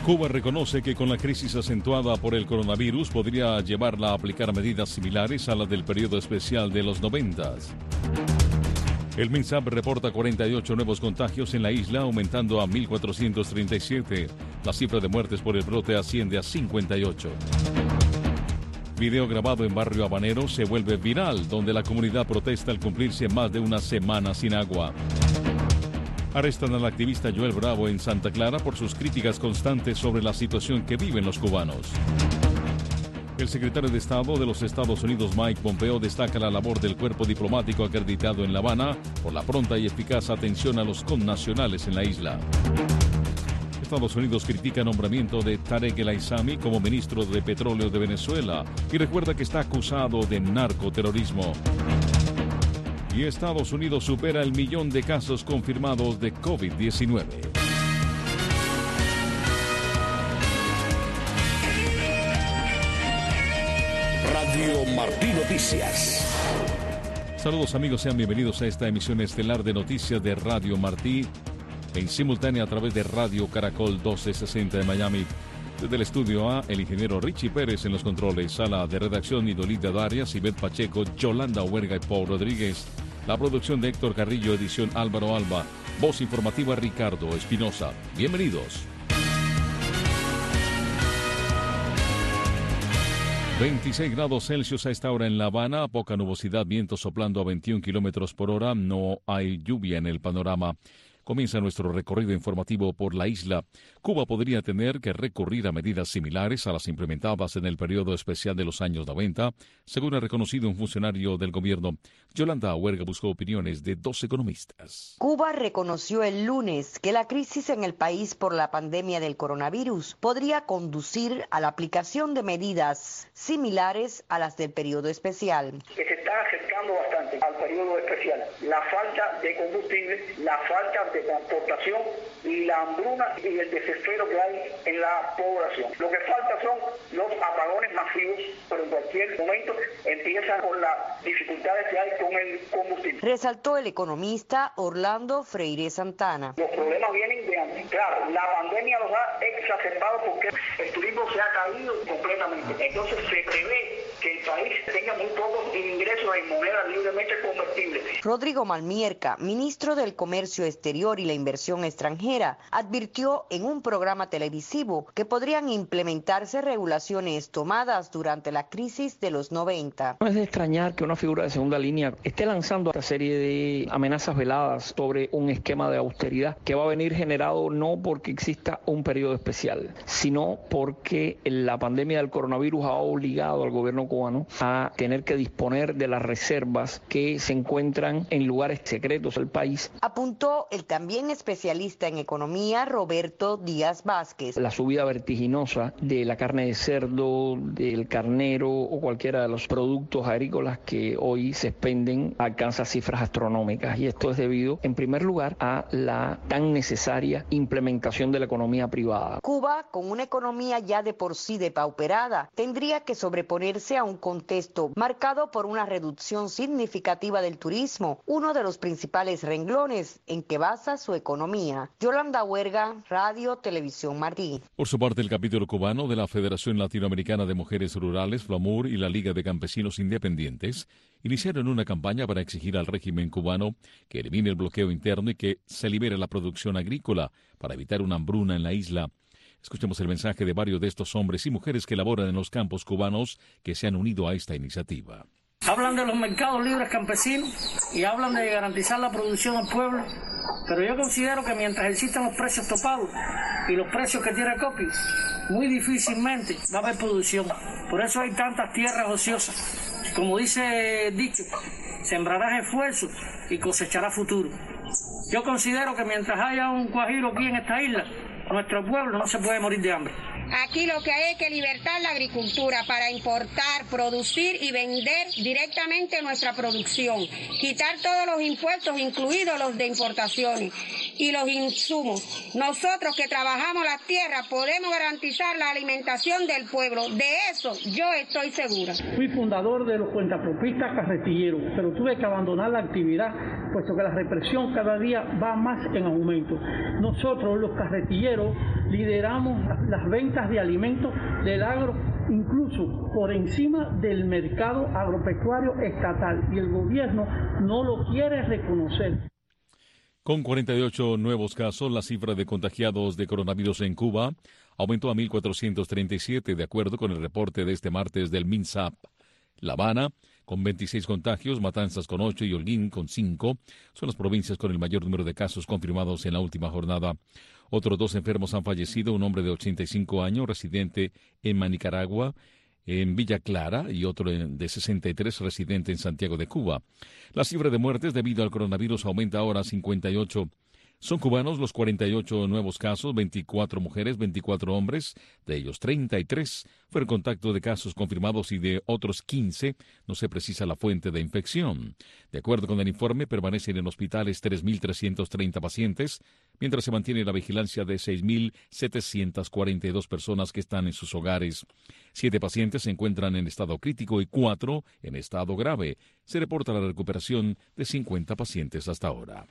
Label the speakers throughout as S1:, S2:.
S1: Cuba reconoce que con la crisis acentuada por el coronavirus podría llevarla a aplicar medidas similares a las del periodo especial de los 90. El MINSAP reporta 48 nuevos contagios en la isla, aumentando a 1.437. La cifra de muertes por el brote asciende a 58. Video grabado en Barrio Habanero se vuelve viral, donde la comunidad protesta al cumplirse más de una semana sin agua. Arrestan al activista Joel Bravo en Santa Clara por sus críticas constantes sobre la situación que viven los cubanos. El secretario de Estado de los Estados Unidos, Mike Pompeo, destaca la labor del cuerpo diplomático acreditado en La Habana por la pronta y eficaz atención a los connacionales en la isla. Estados Unidos critica el nombramiento de Tarek El Aissami como ministro de Petróleo de Venezuela y recuerda que está acusado de narcoterrorismo. Y Estados Unidos supera el 1.000.000 de casos confirmados de COVID-19.
S2: Radio Martí Noticias.
S1: Saludos amigos, sean bienvenidos a esta emisión estelar de noticias de Radio Martí, en simultánea a través de Radio Caracol 1260 de Miami. Desde el estudio A, el ingeniero Richie Pérez en los controles, sala de redacción Idolida Darias, Ivette Pacheco, Yolanda Huerga y Paul Rodríguez. La producción de Héctor Carrillo, edición Álvaro Alba, voz informativa Ricardo Espinosa. Bienvenidos. 26 grados Celsius a esta hora en La Habana, poca nubosidad, viento soplando a 21 kilómetros por hora, no hay lluvia en el panorama. Comienza nuestro recorrido informativo por la isla. Cuba podría tener que recurrir a medidas similares a las implementadas en el periodo especial de los años 90, según ha reconocido un funcionario del gobierno. Yolanda Huerga buscó opiniones de 2 economistas.
S3: Cuba reconoció el lunes que la crisis en el país por la pandemia del coronavirus podría conducir a la aplicación de medidas similares a las del periodo especial.
S4: Que se está acercando bastante al periodo especial. La falta de combustible, la falta de transportación y la hambruna y el desespero que hay en la población. Lo que falta son los apagones masivos, pero en cualquier momento empiezan con las dificultades que hay con el combustible.
S3: Resaltó el economista Orlando Freire Santana.
S4: Los problemas vienen de antes. Claro, la pandemia los ha exacerbado porque el turismo se ha caído completamente. Entonces se prevé que el país tenga muy pocos ingresos en moneda libremente convertible.
S3: Rodrigo Malmierca, ministro del Comercio Exterior y la Inversión Extranjera, advirtió en un programa televisivo que podrían implementarse regulaciones tomadas durante la crisis de los 90.
S5: No es de extrañar que una figura de segunda línea esté lanzando esta serie de amenazas veladas sobre un esquema de austeridad que va a venir generado no porque exista un periodo especial, sino porque la pandemia del coronavirus ha obligado al gobierno cubano a tener que disponer de las reservas que se encuentran en lugares secretos del país.
S3: Apuntó el también especialista en economía Roberto Díaz Vázquez.
S5: La subida vertiginosa de la carne de cerdo, del carnero o cualquiera de los productos agrícolas que hoy se expenden alcanza cifras astronómicas, y esto es debido en primer lugar a la tan necesaria implementación de la economía privada.
S3: Cuba, con una economía ya de por sí depauperada, tendría que sobreponerse a un contexto marcado por una reducción significativa del turismo, uno de los principales renglones en que basa su economía. Yolanda Huerga, Radio Televisión Martí.
S1: Por su parte, el capítulo cubano de la Federación Latinoamericana de Mujeres Rurales, FLAMUR, y la Liga de Campesinos Independientes iniciaron una campaña para exigir al régimen cubano que elimine el bloqueo interno y que se libere la producción agrícola para evitar una hambruna en la isla. Escuchemos el mensaje de varios de estos hombres y mujeres que laboran en los campos cubanos que se han unido a esta iniciativa.
S6: Hablan de los mercados libres campesinos y hablan de garantizar la producción al pueblo, pero yo considero que mientras existan los precios topados y los precios que tiene COPI, muy difícilmente va a haber producción. Por eso hay tantas tierras ociosas. Como dice el dicho, sembrarás esfuerzo y cosecharás futuro. Yo considero que mientras haya un guajiro aquí en esta isla, nuestro pueblo no se puede morir de hambre.
S7: Aquí lo que hay es que libertar la agricultura para importar, producir y vender directamente nuestra producción. Quitar todos los impuestos, incluidos los de importaciones y los insumos. Nosotros que trabajamos las tierras podemos garantizar la alimentación del pueblo. De eso yo estoy segura.
S8: Fui fundador de los cuentapropistas carretilleros, pero tuve que abandonar la actividad puesto que la represión cada día va más en aumento. Nosotros, los carretilleros, lideramos las ventas de alimentos del agro, incluso por encima del mercado agropecuario estatal, y el gobierno no lo quiere reconocer.
S1: Con 48 nuevos casos, la cifra de contagiados de coronavirus en Cuba aumentó a 1.437, de acuerdo con el reporte de este martes del MINSAP. La Habana, con 26 contagios, Matanzas con 8 y Holguín con 5, son las provincias con el mayor número de casos confirmados en la última jornada. Otros 2 enfermos han fallecido, un hombre de 85 años, residente en Manicaragua, en Villa Clara, y otro de 63, residente en Santiago de Cuba. La cifra de muertes debido al coronavirus aumenta ahora a 58. Son cubanos los 48 nuevos casos, 24 mujeres, 24 hombres, de ellos 33 fueron contacto de casos confirmados y de otros 15 no se precisa la fuente de infección. De acuerdo con el informe, permanecen en hospitales 3.330 pacientes, mientras se mantiene la vigilancia de 6.742 personas que están en sus hogares. 7 pacientes se encuentran en estado crítico y 4 en estado grave. Se reporta la recuperación de 50 pacientes hasta ahora.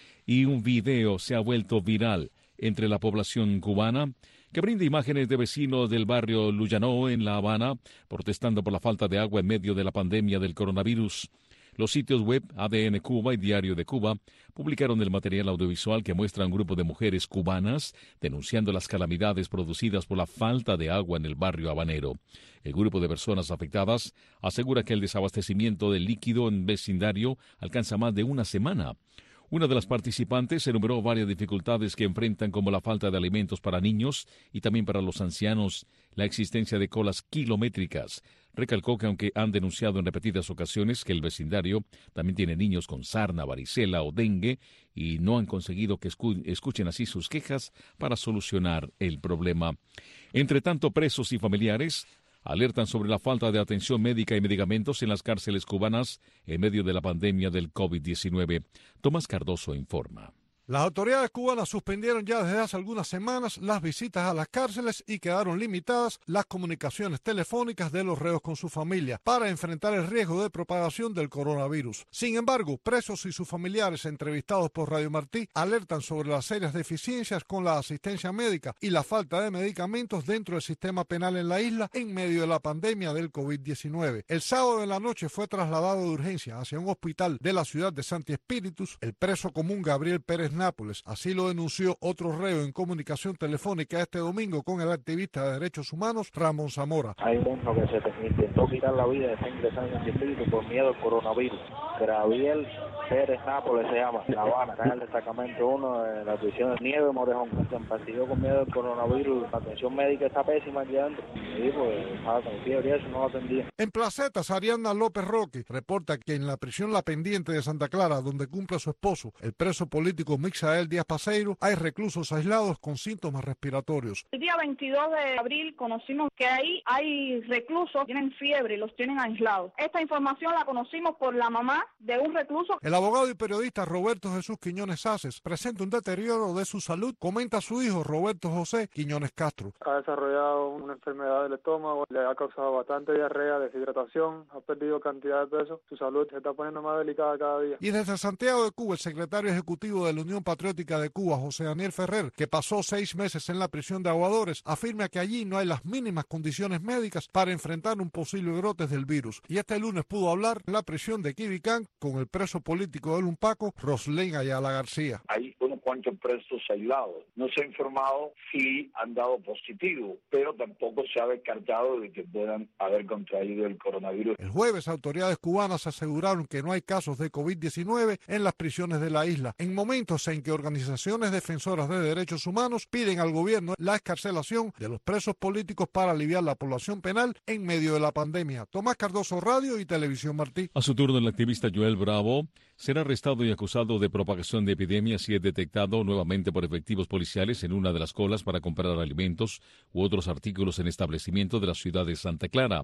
S1: Y un video se ha vuelto viral entre la población cubana que brinda imágenes de vecinos del barrio Llullano en La Habana protestando por la falta de agua en medio de la pandemia del coronavirus. Los sitios web ADN Cuba y Diario de Cuba publicaron el material audiovisual que muestra a un grupo de mujeres cubanas denunciando las calamidades producidas por la falta de agua en el barrio habanero. El grupo de personas afectadas asegura que el desabastecimiento del líquido en vecindario alcanza más de una semana. Una de las participantes enumeró varias dificultades que enfrentan, como la falta de alimentos para niños y también para los ancianos, la existencia de colas kilométricas. Recalcó que aunque han denunciado en repetidas ocasiones que el vecindario también tiene niños con sarna, varicela o dengue y no han conseguido que escuchen así sus quejas para solucionar el problema. Entre tanto, presos y familiares alertan sobre la falta de atención médica y medicamentos en las cárceles cubanas en medio de la pandemia del COVID-19. Tomás Cardoso informa.
S9: Las autoridades cubanas suspendieron ya desde hace algunas semanas las visitas a las cárceles y quedaron limitadas las comunicaciones telefónicas de los reos con su familia para enfrentar el riesgo de propagación del coronavirus. Sin embargo, presos y sus familiares entrevistados por Radio Martí alertan sobre las serias deficiencias con la asistencia médica y la falta de medicamentos dentro del sistema penal en la isla en medio de la pandemia del COVID-19. El sábado en la noche fue trasladado de urgencia hacia un hospital de la ciudad de Santi Espíritus el preso común Gabriel Pérez Nápoles. Así lo denunció otro reo en comunicación telefónica este domingo con el activista de derechos humanos Ramón Zamora.
S10: Hay uno que se intentó quitar la vida y está ingresando en espíritu por miedo al coronavirus. Gabriel Pérez Nápoles se llama, La Habana, está en el destacamento 1 de la prisión de Nieve Morejón. Se empastilló con miedo al coronavirus, la atención médica está pésima aquí adentro. Y dijo que estaba con fiebre y eso no lo atendía.
S9: En Placetas, Ariadna López Roque reporta que en la prisión La Pendiente de Santa Clara, donde cumple su esposo, el preso político Mixael Díaz Paseiro, hay reclusos aislados con síntomas respiratorios.
S11: El día 22 de abril conocimos que ahí hay reclusos, tienen fiebre y los tienen aislados. Esta información la conocimos por la mamá de un recluso.
S9: El abogado y periodista Roberto Jesús Quiñones Aces presenta un deterioro de su salud, comenta su hijo Roberto José Quiñones Castro.
S12: Ha desarrollado una enfermedad del estómago, le ha causado bastante diarrea, deshidratación, ha perdido cantidad de peso, su salud se está poniendo más delicada cada día.
S9: Y desde Santiago de Cuba, el secretario ejecutivo de la Unión Patriótica de Cuba, José Daniel Ferrer, que pasó 6 meses en la prisión de Aguadores, afirma que allí no hay las mínimas condiciones médicas para enfrentar un posible brote del virus. Y este lunes pudo hablar en la prisión de Quibicán con el preso político del Unpaco, Roslén Ayala García.
S13: Hay unos cuantos presos aislados. No se ha informado si han dado positivo, pero tampoco se ha descartado de que puedan haber contraído el coronavirus.
S9: El jueves, autoridades cubanas aseguraron que no hay casos de COVID-19 en las prisiones de la isla, en momentos en que organizaciones defensoras de derechos humanos piden al gobierno la excarcelación de los presos políticos para aliviar la población penal en medio de la pandemia. Tomás Cardoso, Radio y Televisión Martí.
S1: A su turno, el activista Joel Bravo será arrestado y acusado de propagación de epidemias si es detectado nuevamente por efectivos policiales en una de las colas para comprar alimentos u otros artículos en establecimientos de la ciudad de Santa Clara.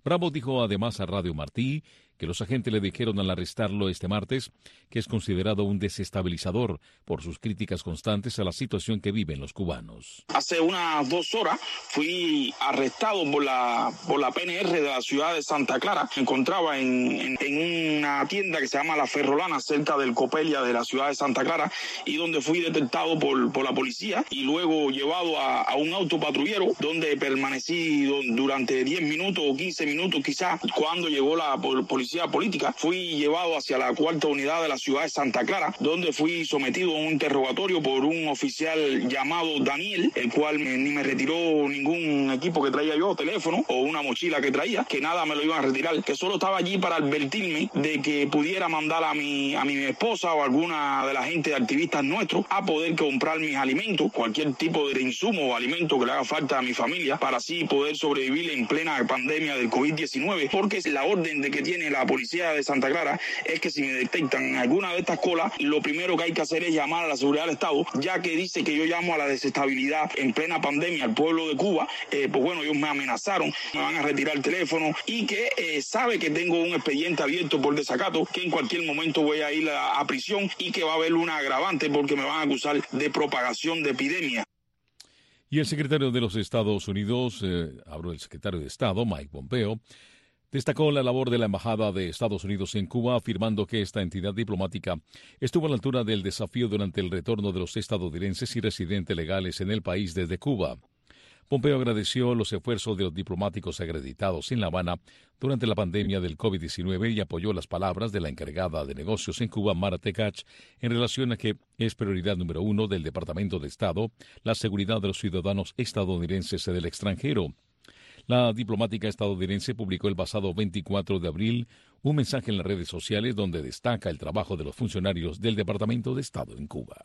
S1: Ramos dijo además a Radio Martí que los agentes le dijeron al arrestarlo este martes que es considerado un desestabilizador por sus críticas constantes a la situación que viven los cubanos.
S14: Hace unas 2 horas fui arrestado por la PNR de la ciudad de Santa Clara. Me encontraba en una tienda que se llama La Ferrolana, cerca del Copelia de la ciudad de Santa Clara, y donde fui detectado por la policía y luego llevado a un auto patrullero donde permanecí durante 10 minutos o 15 minutos quizás. Cuando llegó la policía política, fui llevado hacia la 4ª unidad de la ciudad de Santa Clara, donde fui sometido a un interrogatorio por un oficial llamado Daniel, el cual ni me retiró ningún equipo que traía yo, teléfono o una mochila que traía, que nada me lo iban a retirar, que solo estaba allí para advertirme de que pudiera mandar a mi esposa o alguna de la gente de activistas nuestros a poder comprar mis alimentos, cualquier tipo de insumo o alimento que le haga falta a mi familia, para así poder sobrevivir en plena pandemia del COVID-19, porque la orden de que tiene la policía de Santa Clara es que si me detectan alguna de estas colas, lo primero que hay que hacer es llamar a la seguridad del Estado, ya que dice que yo llamo a la desestabilidad en plena pandemia al pueblo de Cuba. Pues bueno, ellos me amenazaron, me van a retirar el teléfono y que sabe que tengo un expediente abierto por desacato, que en cualquier momento voy a ir a prisión y que va a haber una agravante porque me van a acusar de propagación de epidemia.
S1: Y el secretario de los Estados Unidos, habló el secretario de Estado, Mike Pompeo, destacó la labor de la Embajada de Estados Unidos en Cuba, afirmando que esta entidad diplomática estuvo a la altura del desafío durante el retorno de los estadounidenses y residentes legales en el país desde Cuba. Pompeo agradeció los esfuerzos de los diplomáticos acreditados en La Habana durante la pandemia del COVID-19 y apoyó las palabras de la encargada de negocios en Cuba, Mara Tekach, en relación a que es prioridad número 1 del Departamento de Estado la seguridad de los ciudadanos estadounidenses del extranjero. La diplomática estadounidense publicó el pasado 24 de abril un mensaje en las redes sociales donde destaca el trabajo de los funcionarios del Departamento de Estado en Cuba.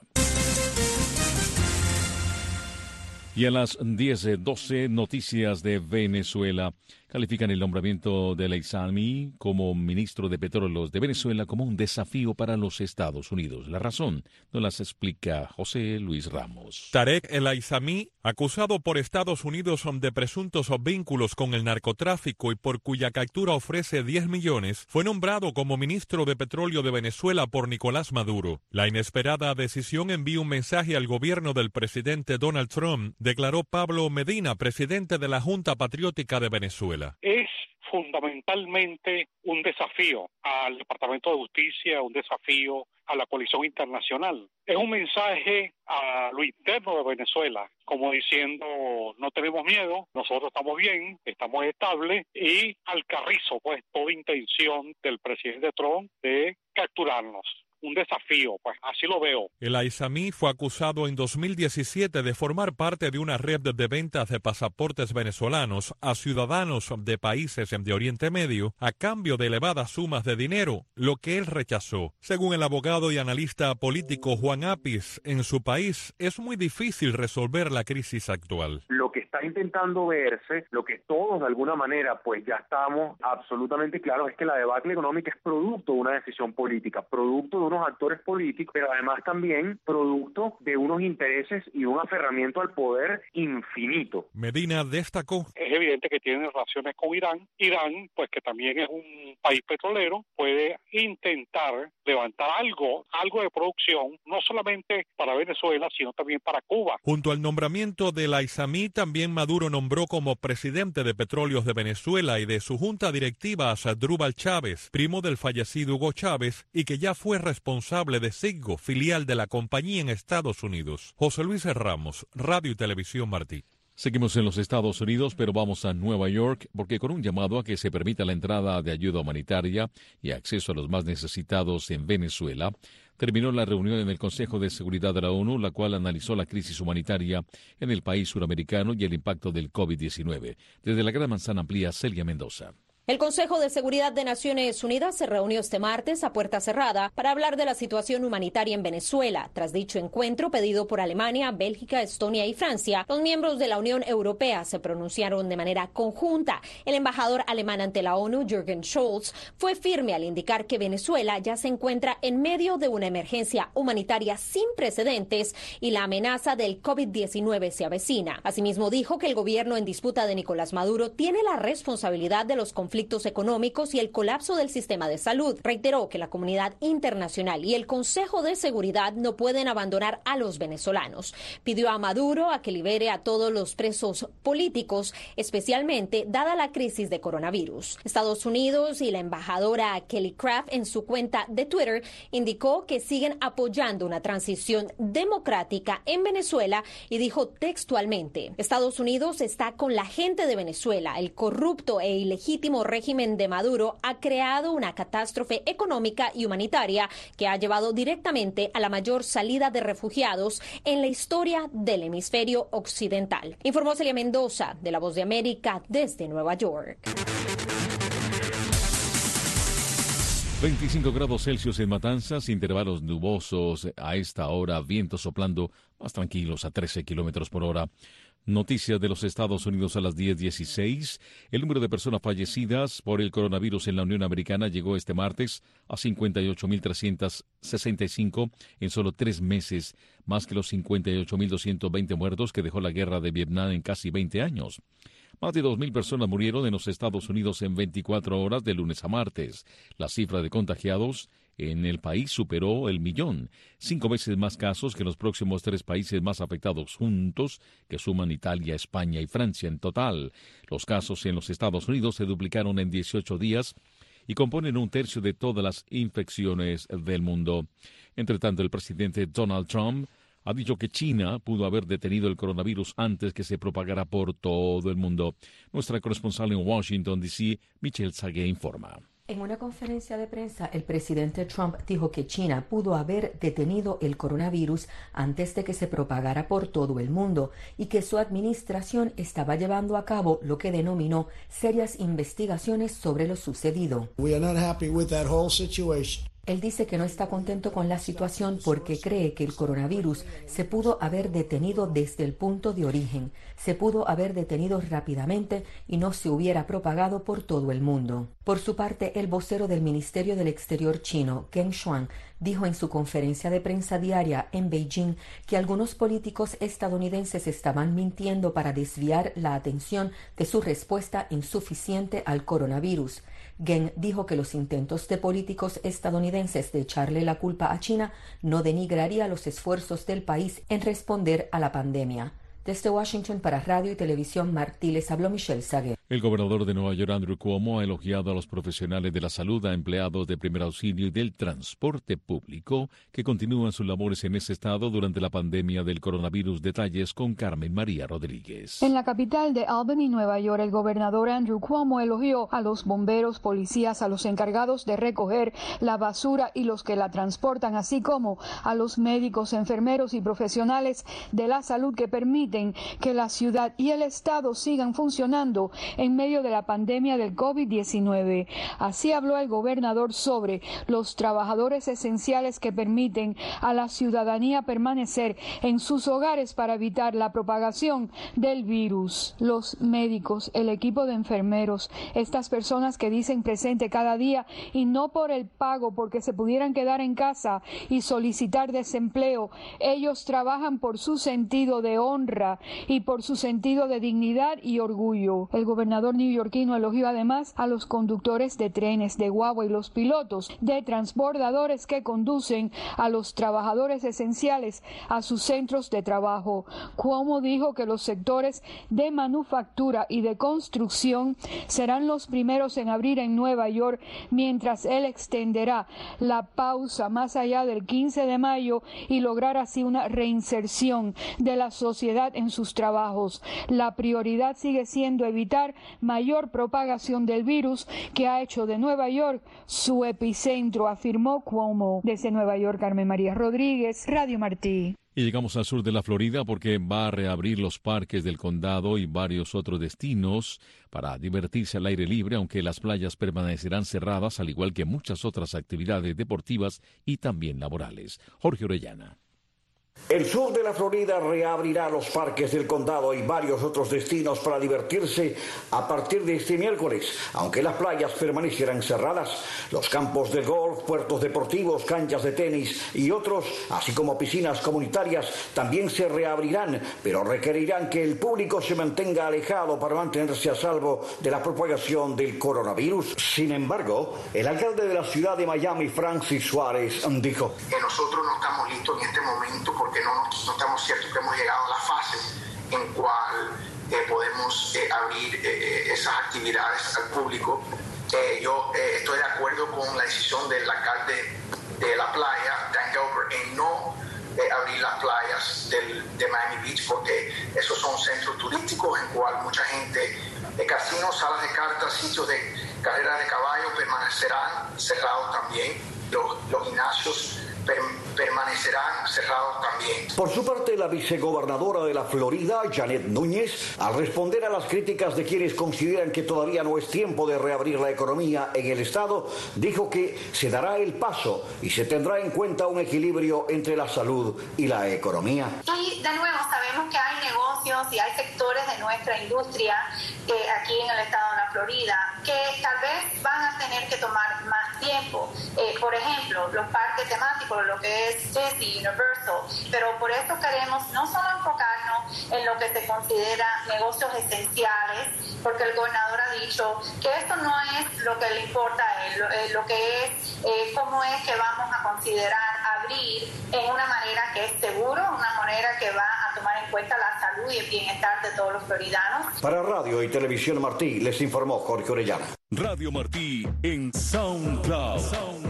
S1: Y a las 10:12, noticias de Venezuela. Califican el nombramiento de El-Aissami como ministro de Petróleos de Venezuela como un desafío para los Estados Unidos. La razón nos las explica José Luis Ramos.
S15: Tarek El-Aissami, acusado por Estados Unidos de presuntos vínculos con el narcotráfico y por cuya captura ofrece 10 millones, fue nombrado como ministro de Petróleo de Venezuela por Nicolás Maduro. La inesperada decisión envía un mensaje al gobierno del presidente Donald Trump, declaró Pablo Medina, presidente de la Junta Patriótica de Venezuela.
S16: Es fundamentalmente un desafío al Departamento de Justicia, un desafío a la coalición internacional. Es un mensaje a lo interno de Venezuela, como diciendo, no tenemos miedo, nosotros estamos bien, estamos estables, y al carrizo, pues, toda intención del presidente Trump de capturarnos. Un desafío, pues así lo veo.
S15: El-Aissami fue acusado en 2017 de formar parte de una red de ventas de pasaportes venezolanos a ciudadanos de países de Oriente Medio a cambio de elevadas sumas de dinero, lo que él rechazó. Según el abogado y analista político Juan Apis, en su país es muy difícil resolver la crisis actual.
S17: Lo que está intentando verse, lo que todos de alguna manera pues ya estamos absolutamente claros, es que la debacle económica es producto de una decisión política, producto de unos actores políticos, pero además también producto de unos intereses y un aferramiento al poder infinito.
S15: Medina destacó:
S16: es evidente que tiene relaciones con Irán. Irán, pues que también es un país petrolero, puede intentar levantar algo de producción, no solamente para Venezuela, sino también para Cuba.
S15: Junto al nombramiento de El-Aissami, también Maduro nombró como presidente de Petróleos de Venezuela y de su junta directiva a Asdrúbal Chávez, primo del fallecido Hugo Chávez, y que ya fue responsable de Citgo, filial de la compañía en Estados Unidos. José Luis Ramos, Radio y Televisión Martí.
S1: Seguimos en los Estados Unidos, pero vamos a Nueva York, porque con un llamado a que se permita la entrada de ayuda humanitaria y acceso a los más necesitados en Venezuela, terminó la reunión en el Consejo de Seguridad de la ONU, la cual analizó la crisis humanitaria en el país suramericano y el impacto del COVID-19. Desde la Gran Manzana Amplía, Celia Mendoza.
S18: El Consejo de Seguridad de Naciones Unidas se reunió este martes a puerta cerrada para hablar de la situación humanitaria en Venezuela. Tras dicho encuentro pedido por Alemania, Bélgica, Estonia y Francia, los miembros de la Unión Europea se pronunciaron de manera conjunta. El embajador alemán ante la ONU, Jürgen Scholz, fue firme al indicar que Venezuela ya se encuentra en medio de una emergencia humanitaria sin precedentes y la amenaza del COVID-19 se avecina. Asimismo, dijo que el gobierno en disputa de Nicolás Maduro tiene la responsabilidad de los conflictos económicos y el colapso del sistema de salud. Reiteró que la comunidad internacional y el Consejo de Seguridad no pueden abandonar a los venezolanos. Pidió a Maduro a que libere a todos los presos políticos, especialmente dada la crisis de coronavirus. Estados Unidos y la embajadora Kelly Craft en su cuenta de Twitter indicó que siguen apoyando una transición democrática en Venezuela y dijo textualmente: Estados Unidos está con la gente de Venezuela. El corrupto e ilegítimo régimen de Maduro ha creado una catástrofe económica y humanitaria que ha llevado directamente a la mayor salida de refugiados en la historia del hemisferio occidental. Informó Celia Mendoza, de La Voz de América, desde Nueva York.
S1: 25 grados Celsius en Matanzas, intervalos nubosos a esta hora, vientos soplando más tranquilos a 13 kilómetros por hora. Noticias de los Estados Unidos a las 10:16. El número de personas fallecidas por el coronavirus en la Unión Americana llegó este martes a 58.365 en solo 3 meses, más que los 58.220 muertos que dejó la guerra de Vietnam en casi 20 años. Más de 2.000 personas murieron en los Estados Unidos en 24 horas de lunes a martes. La cifra de contagiados en el país superó el 1.000.000, 5 veces más casos que los próximos 3 países más afectados juntos, que suman Italia, España y Francia en total. Los casos en los Estados Unidos se duplicaron en 18 días y componen 1/3 de todas las infecciones del mundo. Entre tanto, el presidente Donald Trump ha dicho que China pudo haber detenido el coronavirus antes que se propagara por todo el mundo. Nuestra corresponsal en Washington, D.C., Michelle Sagué, informa.
S19: En una conferencia de prensa, el presidente Trump dijo que China pudo haber detenido el coronavirus antes de que se propagara por todo el mundo y que su administración estaba llevando a cabo lo que denominó serias investigaciones sobre lo sucedido. Él dice que no está contento con la situación porque cree que el coronavirus se pudo haber detenido desde el punto de origen, se pudo haber detenido rápidamente y no se hubiera propagado por todo el mundo. Por su parte, el vocero del Ministerio del Exterior chino, Geng Shuang, dijo en su conferencia de prensa diaria en Beijing que algunos políticos estadounidenses estaban mintiendo para desviar la atención de su respuesta insuficiente al coronavirus. Geng dijo que los intentos de políticos estadounidenses de echarle la culpa a China no denigraría los esfuerzos del país en responder a la pandemia. Desde Washington para Radio y Televisión Martí les habló Michelle Sagué.
S1: El gobernador de Nueva York, Andrew Cuomo, ha elogiado a los profesionales de la salud, a empleados de primer auxilio y del transporte público que continúan sus labores en ese estado durante la pandemia del coronavirus. Detalles con Carmen María Rodríguez.
S20: En la capital de Albany, Nueva York, el gobernador Andrew Cuomo elogió a los bomberos, policías, a los encargados de recoger la basura y los que la transportan, así como a los médicos, enfermeros y profesionales de la salud que permiten que la ciudad y el estado sigan funcionando en medio de la pandemia del COVID-19. Así habló el gobernador sobre los trabajadores esenciales que permiten a la ciudadanía permanecer en sus hogares para evitar la propagación del virus. Los médicos, el equipo de enfermeros, estas personas que dicen presente cada día y no por el pago, porque se pudieran quedar en casa y solicitar desempleo. Ellos trabajan por su sentido de honra y por su sentido de dignidad y orgullo. El gobernador neoyorquino elogió además a los conductores de trenes, de guagua y los pilotos de transbordadores que conducen a los trabajadores esenciales a sus centros de trabajo. Cuomo dijo que los sectores de manufactura y de construcción serán los primeros en abrir en Nueva York, mientras él extenderá la pausa más allá del 15 de mayo y lograr así una reinserción de la sociedad en sus trabajos. La prioridad sigue siendo evitar mayor propagación del virus que ha hecho de Nueva York su epicentro, afirmó Cuomo. Desde Nueva York, Carmen María Rodríguez, Radio Martí.
S1: Y llegamos al sur de la Florida porque va a reabrir los parques del condado y varios otros destinos para divertirse al aire libre, aunque las playas permanecerán cerradas, al igual que muchas otras actividades deportivas y también laborales. Jorge Orellana.
S2: El sur de la Florida reabrirá los parques del condado y varios otros destinos para divertirse a partir de este miércoles, aunque las playas permanecerán cerradas. Los campos de golf, puertos deportivos, canchas de tenis y otros, así como piscinas comunitarias, también se reabrirán, pero requerirán que el público se mantenga alejado para mantenerse a salvo de la propagación del coronavirus. Sin embargo, el alcalde de la ciudad de Miami, Francis Suárez, dijo:
S21: nosotros no estamos listos en este momento porque no estamos ciertos que hemos llegado a la fase en cual podemos abrir esas actividades al público. Yo estoy de acuerdo con la decisión del alcalde de la playa, Dan Gilbert, en no abrir las playas de Miami Beach porque esos son centros turísticos en cual mucha gente, casinos, salas de cartas, sitios de carreras de caballo permanecerán cerrados también. Los gimnasios permanecerán cerrados también.
S2: Por su parte, la vicegobernadora de la Florida, Janet Núñez, al responder a las críticas de quienes consideran que todavía no es tiempo de reabrir la economía en el estado, dijo que se dará el paso y se tendrá en cuenta un equilibrio entre la salud y la economía.
S22: Y de nuevo sabemos que hay negocios y hay sectores de nuestra industria aquí en el estado de la Florida que tal vez van a tener que tomar más tiempo. Por ejemplo, los parques temáticos, lo que es Disney, Universal, pero por eso queremos no solo enfocarnos en lo que se considera negocios esenciales, porque el gobernador ha dicho que esto no es lo que le importa a él, lo que es cómo es que vamos a considerar abrir en una manera que es seguro, una manera que va a tomar en cuenta la salud y el bienestar de todos los floridanos.
S2: Para Radio y Televisión Martí, les informó Jorge Orellana.
S1: Radio Martí en SoundCloud.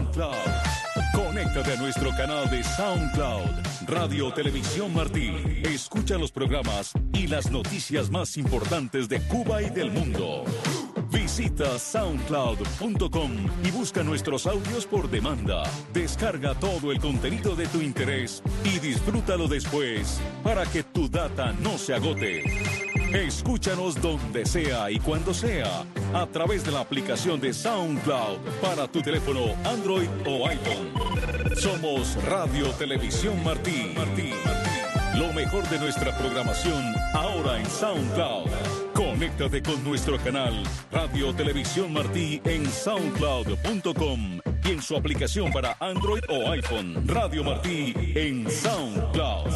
S1: Conéctate a nuestro canal de SoundCloud, Radio Televisión Martí. Escucha los programas y las noticias más importantes de Cuba y del mundo. Visita soundcloud.com y busca nuestros audios por demanda. Descarga todo el contenido de tu interés y disfrútalo después para que tu data no se agote. Escúchanos donde sea y cuando sea a través de la aplicación de SoundCloud para tu teléfono Android o iPhone. Somos Radio Televisión Martí. Lo mejor de nuestra programación ahora en SoundCloud. Conéctate con nuestro canal Radio Televisión Martí en soundcloud.com y en su aplicación para Android o iPhone. Radio Martí en SoundCloud.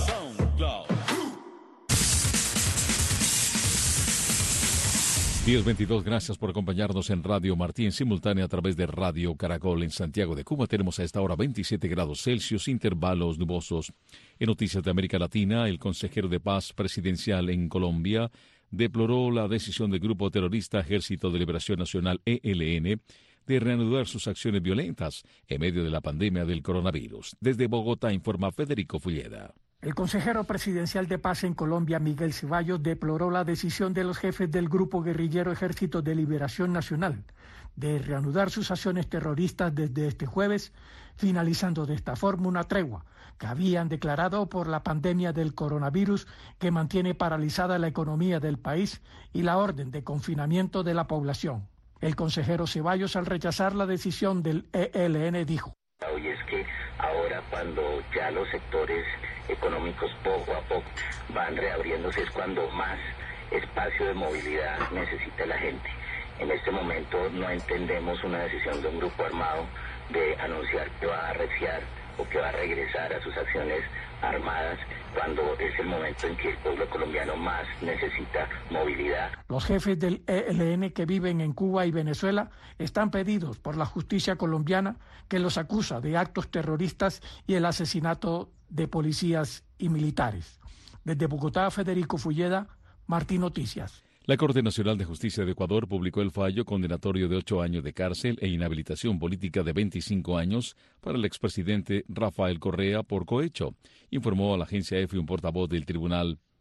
S1: 10:22, gracias por acompañarnos en Radio Martí en simultánea a través de Radio Caracol en Santiago de Cuba. Tenemos a esta hora 27 grados Celsius, intervalos nubosos. En Noticias de América Latina, el consejero de paz presidencial en Colombia deploró la decisión del grupo terrorista Ejército de Liberación Nacional, ELN, de reanudar sus acciones violentas en medio de la pandemia del coronavirus. Desde Bogotá informa Federico Fulleda.
S23: El consejero presidencial de paz en Colombia, Miguel Ceballos, deploró la decisión de los jefes del grupo guerrillero Ejército de Liberación Nacional de reanudar sus acciones terroristas desde este jueves, finalizando de esta forma una tregua que habían declarado por la pandemia del coronavirus que mantiene paralizada la economía del país y la orden de confinamiento de la población. El consejero Ceballos, al rechazar la decisión del ELN, dijo:
S24: Hoy es que ahora, cuando ya los sectores económicos poco a poco van reabriéndose, es cuando más espacio de movilidad necesita la gente. En este momento no entendemos una decisión de un grupo armado de anunciar que va a arreciar o que va a regresar a sus acciones armadas cuando es el momento en que el pueblo colombiano más necesita movilidad.
S23: Los jefes del ELN que viven en Cuba y Venezuela están pedidos por la justicia colombiana, que los acusa de actos terroristas y el asesinato de policías y militares. Desde Bogotá, Federico Fulleda, Martí Noticias.
S1: La Corte Nacional de Justicia de Ecuador publicó el fallo condenatorio de 8 años de cárcel e inhabilitación política de 25 años para el expresidente Rafael Correa por cohecho, informó a la agencia EFE un portavoz del tribunal.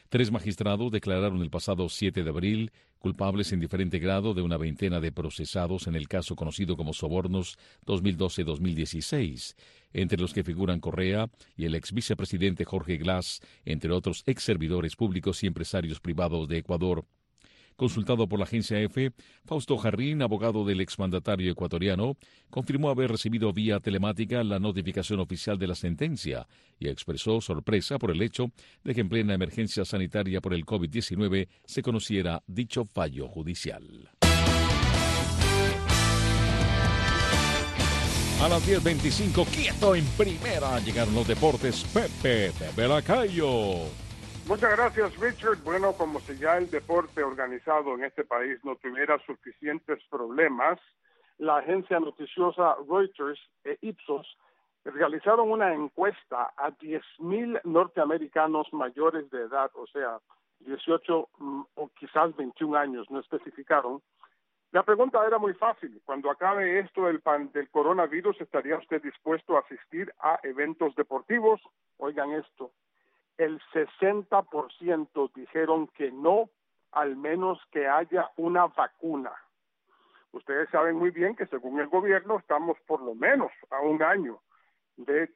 S1: 3 magistrados declararon el pasado 7 de abril culpables en diferente grado de una veintena de procesados en el caso conocido como Sobornos 2012-2016, entre los que figuran Correa y el ex vicepresidente Jorge Glass, entre otros ex servidores públicos y empresarios privados de Ecuador. Consultado por la agencia EFE, Fausto Jarrín, abogado del exmandatario ecuatoriano, confirmó haber recibido vía telemática la notificación oficial de la sentencia y expresó sorpresa por el hecho de que en plena emergencia sanitaria por el COVID-19 se conociera dicho fallo judicial. A las 10:25, quieto en primera, llegaron los deportes. Pepe Lacayo.
S3: Muchas gracias, Richard. Bueno, como si ya el deporte organizado en este país no tuviera suficientes problemas, la agencia noticiosa Reuters e Ipsos realizaron una encuesta a 10,000 norteamericanos mayores de edad, o sea, 18 o quizás 21 años, no especificaron. La pregunta era muy fácil. Cuando acabe esto del coronavirus, ¿estaría usted dispuesto a asistir a eventos deportivos? Oigan esto. El 60% dijeron que no, al menos que haya una vacuna. Ustedes saben muy bien que según el gobierno estamos por lo menos a un año de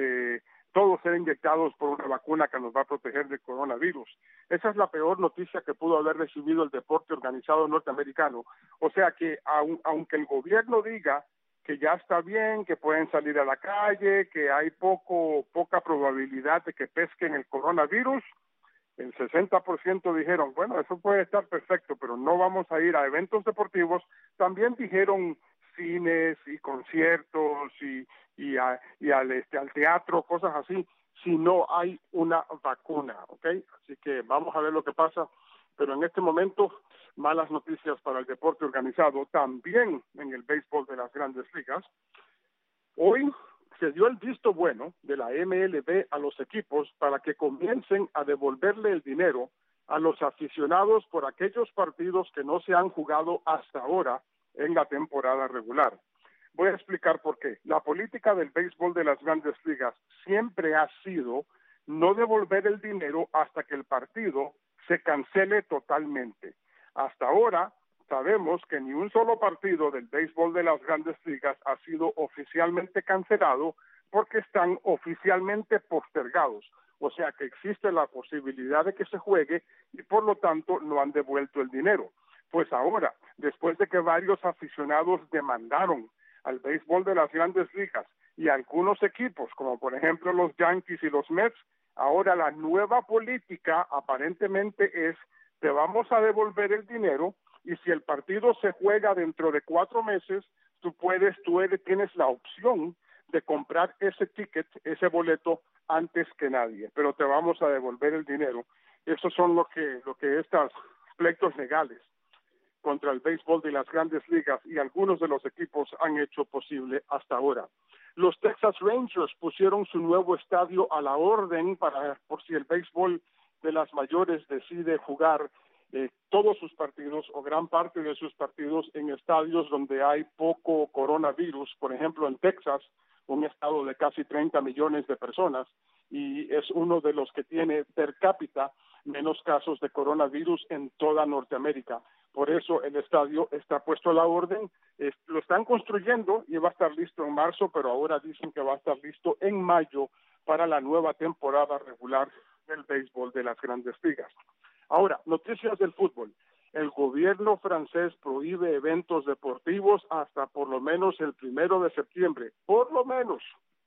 S3: todos ser inyectados por una vacuna que nos va a proteger del coronavirus. Esa es la peor noticia que pudo haber recibido el deporte organizado norteamericano. O sea que aunque el gobierno diga que ya está bien, que pueden salir a la calle, que hay poca probabilidad de que pesquen el coronavirus, el 60% dijeron, bueno, eso puede estar perfecto, pero no vamos a ir a eventos deportivos. También dijeron cines y conciertos y al teatro, cosas así, si no hay una vacuna, ¿ok? Así que vamos a ver lo que pasa, pero en este momento malas noticias para el deporte organizado, también en el béisbol de las Grandes Ligas. Hoy se dio el visto bueno de la MLB a los equipos para que comiencen a devolverle el dinero a los aficionados por aquellos partidos que no se han jugado hasta ahora en la temporada regular. Voy a explicar por qué. La política del béisbol de las Grandes Ligas siempre ha sido no devolver el dinero hasta que el partido se cancele totalmente. Hasta ahora sabemos que ni un solo partido del béisbol de las Grandes Ligas ha sido oficialmente cancelado porque están oficialmente postergados. O sea que existe la posibilidad de que se juegue y por lo tanto no han devuelto el dinero. Pues ahora, después de que varios aficionados demandaron al béisbol de las Grandes Ligas y algunos equipos, como por ejemplo los Yankees y los Mets, ahora la nueva política aparentemente es: te vamos a devolver el dinero y si el partido se juega dentro de 4 meses, tú tienes la opción de comprar ese ticket, ese boleto antes que nadie, pero te vamos a devolver el dinero. Esos son lo que estos pleitos legales contra el béisbol de las Grandes Ligas y algunos de los equipos han hecho posible hasta ahora. Los Texas Rangers pusieron su nuevo estadio a la orden por si el béisbol de las mayores decide jugar todos sus partidos o gran parte de sus partidos en estadios donde hay poco coronavirus. Por ejemplo, en Texas, un estado de casi 30 millones de personas, y es uno de los que tiene per cápita menos casos de coronavirus en toda Norteamérica. Por eso el estadio está puesto a la orden. Lo están construyendo y va a estar listo en marzo, pero ahora dicen que va a estar listo en mayo para la nueva temporada regular del béisbol de las Grandes Ligas. Ahora, noticias del fútbol. El gobierno francés prohíbe eventos deportivos hasta por lo menos el 1 de septiembre. Por lo menos.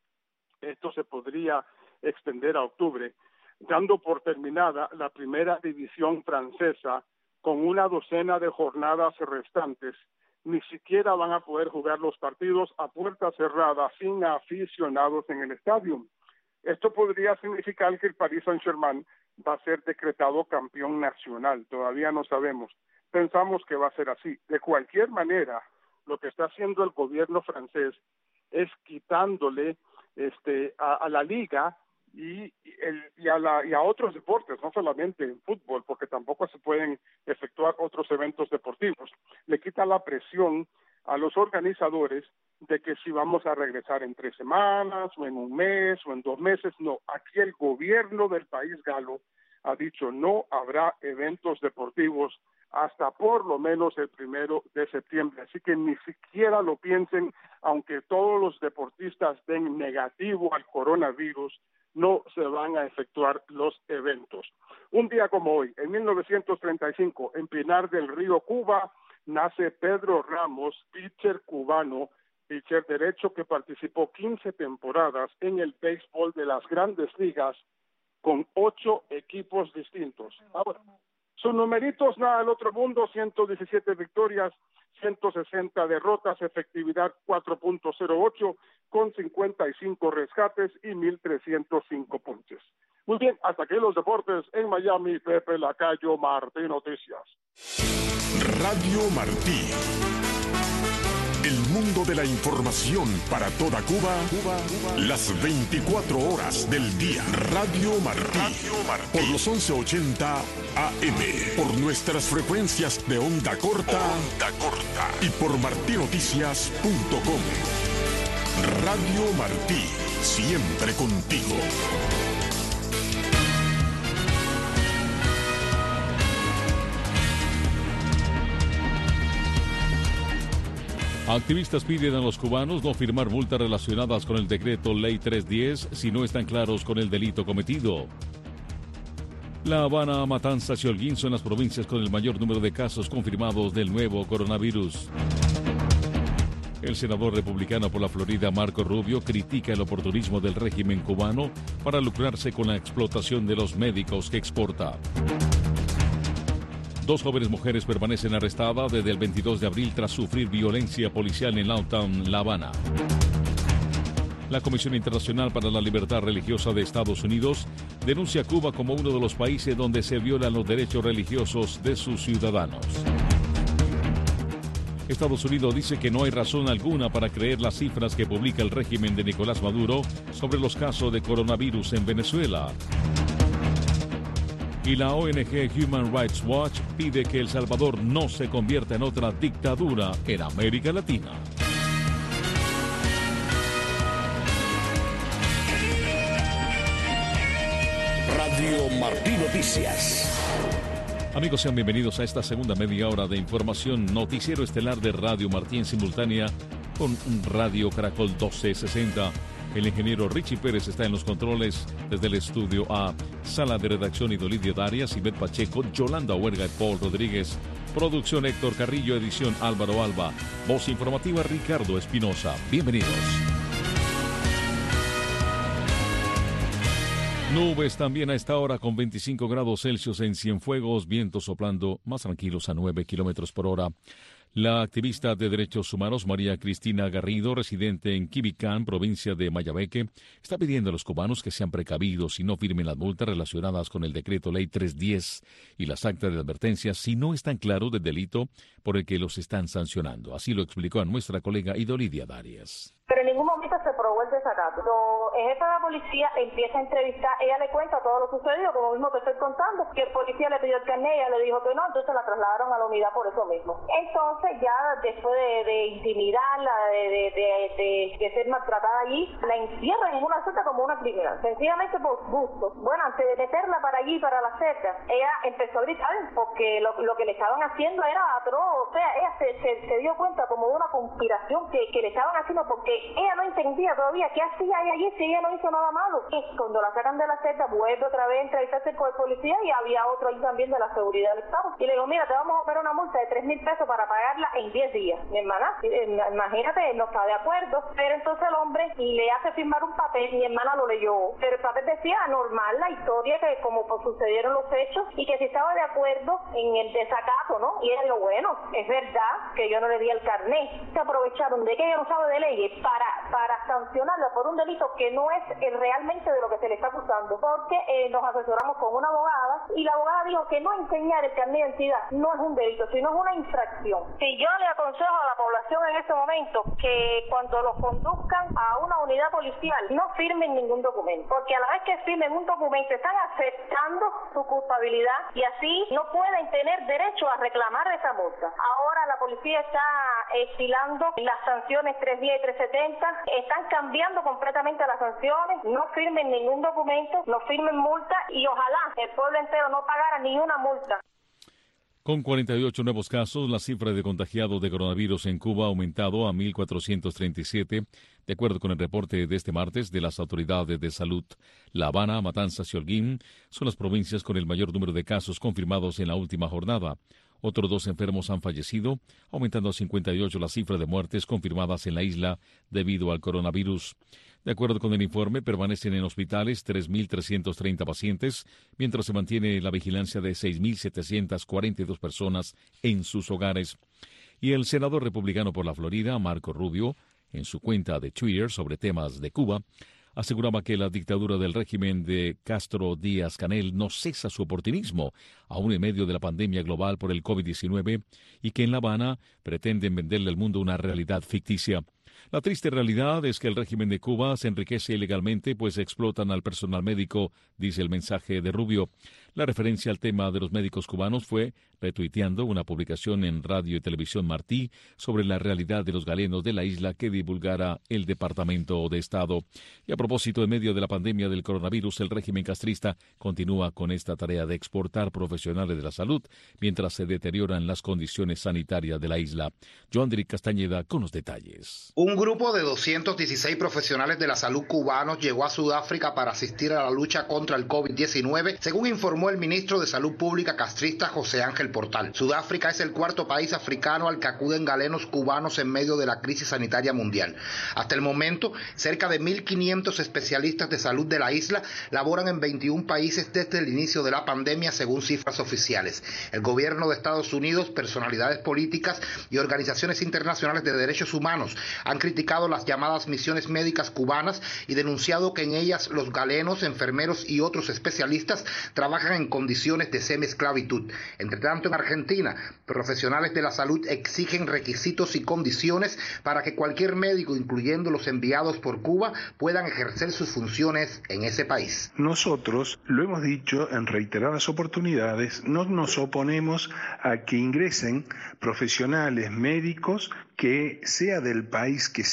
S3: Esto se podría extender a octubre, dando por terminada la primera división francesa con una docena de jornadas restantes. Ni siquiera van a poder jugar los partidos a puerta cerrada sin aficionados en el estadio. Esto podría significar que el Paris Saint-Germain va a ser decretado campeón nacional. Todavía no sabemos. Pensamos que va a ser así. De cualquier manera, lo que está haciendo el gobierno francés es quitándole a la liga y a otros deportes, no solamente en fútbol, porque tampoco se pueden efectuar otros eventos deportivos. Le quita la presión a los organizadores de que si vamos a regresar en 3 semanas, o en un mes, o en 2 meses. No, aquí el gobierno del país galo ha dicho no habrá eventos deportivos hasta por lo menos el 1 de septiembre. Así que ni siquiera lo piensen, aunque todos los deportistas den negativo al coronavirus, no se van a efectuar los eventos. Un día como hoy, en 1935, en Pinar del Río, Cuba, nace Pedro Ramos, pitcher cubano, pitcher derecho que participó 15 temporadas en el béisbol de las Grandes Ligas con 8 equipos distintos. Ahora, sus numeritos nada del otro mundo: 117 victorias, 160 derrotas, efectividad 4.08, con 55 rescates y 1.305 ponches. Muy bien, hasta aquí los deportes en Miami. Pepe Lacayo, Martí Noticias.
S4: Radio Martí. El mundo de la información para toda Cuba, las 24 horas del día. Radio Martí, por los 1180 AM, por nuestras frecuencias de onda corta, y por martinoticias.com. Radio Martí, siempre contigo.
S1: Activistas piden a los cubanos no firmar multas relacionadas con el decreto Ley 310 si no están claros con el delito cometido. La Habana, Matanzas y Holguín son las provincias con el mayor número de casos confirmados del nuevo coronavirus. El senador republicano por la Florida, Marco Rubio, critica el oportunismo del régimen cubano para lucrarse con la explotación de los médicos que exporta. 2 jóvenes mujeres permanecen arrestadas desde el 22 de abril tras sufrir violencia policial en Downtown, La Habana. La Comisión Internacional para la Libertad Religiosa de Estados Unidos denuncia a Cuba como uno de los países donde se violan los derechos religiosos de sus ciudadanos. Estados Unidos dice que no hay razón alguna para creer las cifras que publica el régimen de Nicolás Maduro sobre los casos de coronavirus en Venezuela. Y la ONG Human Rights Watch pide que El Salvador no se convierta en otra dictadura en América Latina.
S4: Radio Martí Noticias.
S1: Amigos, sean bienvenidos a esta segunda media hora de información, noticiero estelar de Radio Martí en simultánea con Radio Caracol 1260. El ingeniero Richie Pérez está en los controles desde el estudio A. Sala de redacción Idolidia Darias, Ivette Pacheco, Yolanda Huerga y Paul Rodríguez. Producción Héctor Carrillo, edición Álvaro Alba. Voz informativa Ricardo Espinosa. Bienvenidos. Nubes también a esta hora con 25 grados Celsius en Cienfuegos, vientos soplando más tranquilos a 9 kilómetros por hora. La activista de derechos humanos María Cristina Garrido, residente en Quibicán, provincia de Mayabeque, está pidiendo a los cubanos que sean precavidos y no firmen las multas relacionadas con el decreto Ley 310 y las actas de advertencia si no están claros del delito por el que los están sancionando. Así lo explicó a nuestra colega Idolidia Darias.
S5: Pero en ningún momento se probó el desacato. El jefe de la policía empieza a entrevistar, ella le cuenta todo lo sucedido, como mismo que estoy contando, que el policía le pidió el carnet, ella le dijo que no, entonces la trasladaron a la unidad por eso mismo. Entonces ya después de intimidarla, de ser maltratada allí, la encierran en una celda como una criminal, sencillamente por gusto. Bueno, antes de meterla para allí, para la celda, ella empezó a gritar porque lo que le estaban haciendo era atroz, o sea, ella se dio cuenta como de una conspiración que le estaban haciendo porque ella no entendía todavía qué hacía ella allí si ella no hizo nada malo. Y cuando la sacan de la celda, vuelve otra vez a entrevistarse con el policía y había otro ahí también de la seguridad del Estado. Y le digo, mira, te vamos a poner una multa de 3,000 pesos para pagarla en 10 días. Mi hermana, imagínate, no está de acuerdo, pero entonces el hombre le hace firmar un papel, mi hermana lo leyó, pero el papel decía normal la historia, que como sucedieron los hechos y que si estaba de acuerdo en el desacato, ¿no? Y ella dijo, bueno, es verdad que yo no le di el carnet. Se aprovecharon de que ella no sabe de leyes para sancionarla por un delito que no es realmente de lo que se le está acusando, porque nos asesoramos con una abogada y la abogada dijo que no enseñar el carnet de identidad no es un delito, sino es una infracción. Si yo le aconsejo a la población en este momento que cuando los conduzcan a una unidad policial no firmen ningún documento, porque a la vez que firmen un documento están aceptando su culpabilidad y así no pueden tener derecho a reclamar esa multa. Ahora la policía está estilando las sanciones 310 y 370, están cambiando completamente las sanciones, no firmen ningún documento, no firmen multa y ojalá el pueblo entero no pagara ni una multa.
S1: Con 48 nuevos casos, la cifra de contagiados de coronavirus en Cuba ha aumentado a 1.437, de acuerdo con el reporte de este martes de las autoridades de salud. La Habana, Matanzas y Holguín son las provincias con el mayor número de casos confirmados en la última jornada. Otros 2 enfermos han fallecido, aumentando a 58 la cifra de muertes confirmadas en la isla debido al coronavirus. De acuerdo con el informe, permanecen en hospitales 3.330 pacientes, mientras se mantiene la vigilancia de 6.742 personas en sus hogares. Y el senador republicano por la Florida, Marco Rubio, en su cuenta de Twitter sobre temas de Cuba, aseguraba que la dictadura del régimen de Castro Díaz-Canel no cesa su oportunismo, aún en medio de la pandemia global por el COVID-19, y que en La Habana pretenden venderle al mundo una realidad ficticia. La triste realidad es que el régimen de Cuba se enriquece ilegalmente, pues explotan al personal médico, dice el mensaje de Rubio. La referencia al tema de los médicos cubanos fue retuiteando una publicación en Radio y Televisión Martí sobre la realidad de los galenos de la isla que divulgara el Departamento de Estado. Y a propósito, en medio de la pandemia del coronavirus, el régimen castrista continúa con esta tarea de exportar profesionales de la salud mientras se deterioran las condiciones sanitarias de la isla. Joandri Castañeda con los detalles.
S6: Un grupo de 216 profesionales de la salud cubanos llegó a Sudáfrica para asistir a la lucha contra el COVID-19, según informó el ministro de Salud Pública castrista José Ángel Portal. Sudáfrica es el cuarto país africano al que acuden galenos cubanos en medio de la crisis sanitaria mundial. Hasta el momento, cerca de 1.500 especialistas de salud de la isla laboran en 21 países desde el inicio de la pandemia, según cifras oficiales. El gobierno de Estados Unidos, personalidades políticas y organizaciones internacionales de derechos humanos han criticado las llamadas misiones médicas cubanas y denunciado que en ellas los galenos, enfermeros y otros especialistas trabajan en condiciones de semiesclavitud. Entre tanto, en Argentina, profesionales de la salud exigen requisitos y condiciones para que cualquier médico, incluyendo los enviados por Cuba, puedan ejercer sus funciones en ese país.
S7: Nosotros, lo hemos dicho en reiteradas oportunidades, no nos oponemos a que ingresen profesionales médicos que sea del país que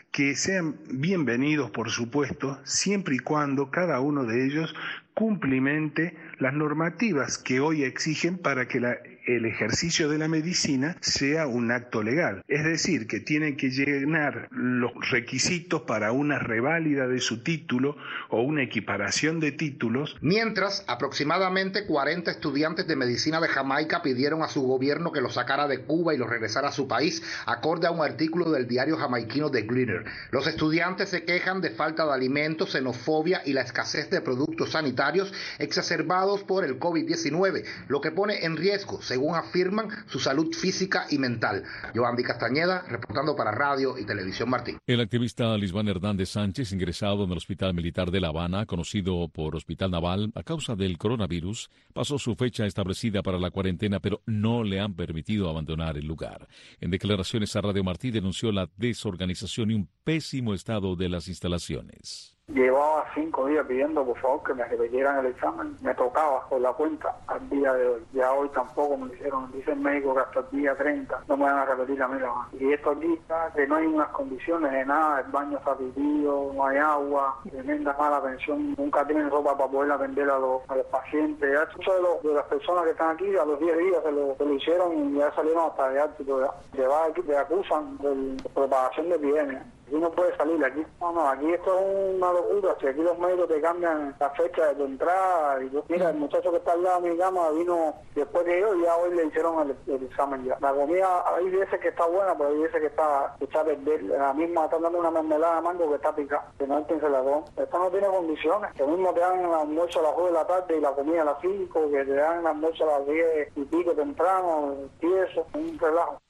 S7: sean bienvenidos, por supuesto, siempre y cuando cada uno de ellos cumplimente las normativas que hoy exigen para que el ejercicio de la medicina sea un acto legal. Es decir, que tienen que llenar los requisitos para una reválida de su título o una equiparación de títulos.
S6: Mientras, aproximadamente 40 estudiantes de medicina de Jamaica pidieron a su gobierno que los sacara de Cuba y los regresara a su país, acorde a un artículo del diario jamaiquino The Gleaner. Los estudiantes se quejan de falta de alimentos, xenofobia y la escasez de productos sanitarios exacerbados por el COVID-19, lo que pone en riesgo, según afirman, su salud física y mental. Joandri Castañeda, reportando para Radio y Televisión Martí.
S1: El activista Lisbán Hernández Sánchez, ingresado en el Hospital Militar de La Habana, conocido por Hospital Naval, a causa del coronavirus, pasó su fecha establecida para la cuarentena, pero no le han permitido abandonar el lugar. En declaraciones a Radio Martí denunció la desorganización y un pésimo estado de las instalaciones.
S8: Llevaba 5 días pidiendo por favor que me repitieran el examen. Me tocaba por la cuenta al día de hoy. Ya hoy tampoco me lo hicieron. Dice el médico que hasta el día 30 no me van a repetir a mí la mano. Y esto aquí está que no hay unas condiciones de nada. El baño está pitido, no hay agua, tremenda mala atención. Nunca tienen ropa para poder atender a los pacientes. Muchas de las personas que están aquí a los 10 días se lo hicieron y ya salieron hasta de ártico. Te acusan de propagación de epidemia. Aquí no puede salir, aquí aquí esto es una locura. Si aquí los médicos te cambian la fecha de tu entrada, y mira, el muchacho que está al lado de mi cama vino después de yo y ya hoy le hicieron el examen ya. La comida, hay veces que está buena, pero hay veces que está a perder. La misma están dando una mermelada de mango que está picada, que no es pinceladón. Esto no tiene condiciones, que mismo te dan el almuerzo a las 2 de la tarde y la comida a las 5, que te dan el almuerzo a las 10 y pico temprano, y eso, un relajo.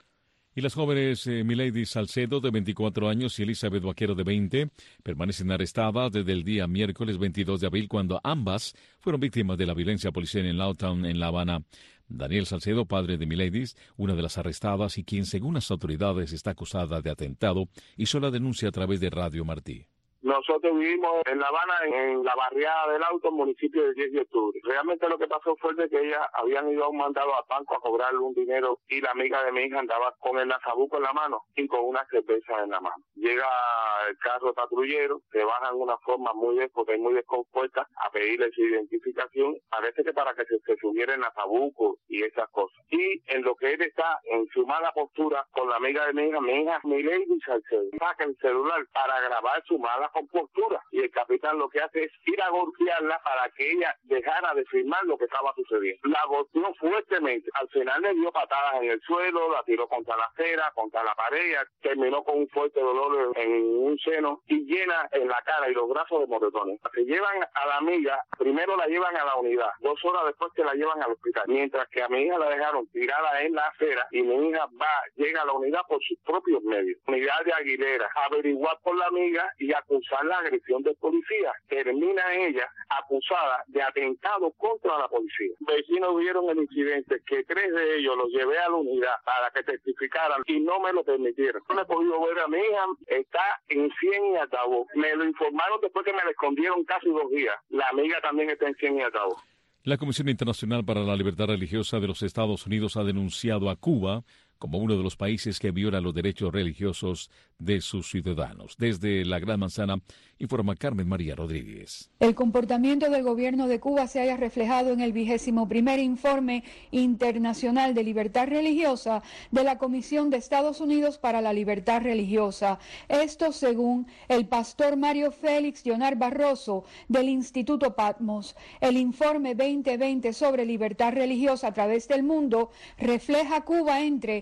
S1: Y las jóvenes Milady Salcedo, de 24 años, y Elizabeth Vaquero, de 20, permanecen arrestadas desde el día miércoles 22 de abril, cuando ambas fueron víctimas de la violencia policial en Lawtown, en La Habana. Daniel Salcedo, padre de Milady, una de las arrestadas y quien, según las autoridades, está acusada de atentado, hizo la denuncia a través de Radio Martí.
S10: Nosotros vivimos en La Habana, en la barriada del Auto, municipio de 10 de octubre. Realmente lo que pasó fue de que ellas habían ido a un mandado al banco a cobrarle un dinero y la amiga de mi hija andaba con el nazabuco en la mano y con una cerveza en la mano. Llega el carro patrullero, se bajan de una forma muy déspota y muy descompuesta a pedirle su identificación, parece que para que se subiera el nazabuco y esas cosas. Y en lo que él está en su mala postura con la amiga de mi hija Milady Salcedo, saca el celular para grabar su mala compostura y el capitán lo que hace es ir a golpearla para que ella dejara de filmar lo que estaba sucediendo. La golpeó fuertemente, al final le dio patadas en el suelo, la tiró contra la acera, contra la pared, terminó con un fuerte dolor en un seno y llena en la cara y los brazos de moretones. Se llevan a la amiga, primero la llevan a la unidad, 2 horas después que la llevan al hospital, mientras que a mi hija la dejaron tirada en la acera y mi hija llega a la unidad por sus propios medios. Unidad de Aguilera, averiguar por la amiga y acusar la agresión del policía. Termina ella acusada de atentado contra la policía. Vecinos vieron el incidente, que 3 de ellos los llevé a la unidad para que testificaran y no me lo permitieron. No he podido ver a mi hija, está en 100 y altavoz. Me lo informaron después que me la escondieron casi 2 días. La amiga también está en 100 y altavoz.
S1: La Comisión Internacional para la Libertad Religiosa de los Estados Unidos ha denunciado a Cuba como uno de los países que viola los derechos religiosos de sus ciudadanos. Desde la Gran Manzana, informa Carmen María Rodríguez.
S20: El comportamiento del gobierno de Cuba se haya reflejado en el 21º Informe Internacional de Libertad Religiosa de la Comisión de Estados Unidos para la Libertad Religiosa. Esto según el pastor Mario Félix Leonard Barroso del Instituto Patmos. El informe 2020 sobre libertad religiosa a través del mundo refleja a Cuba entre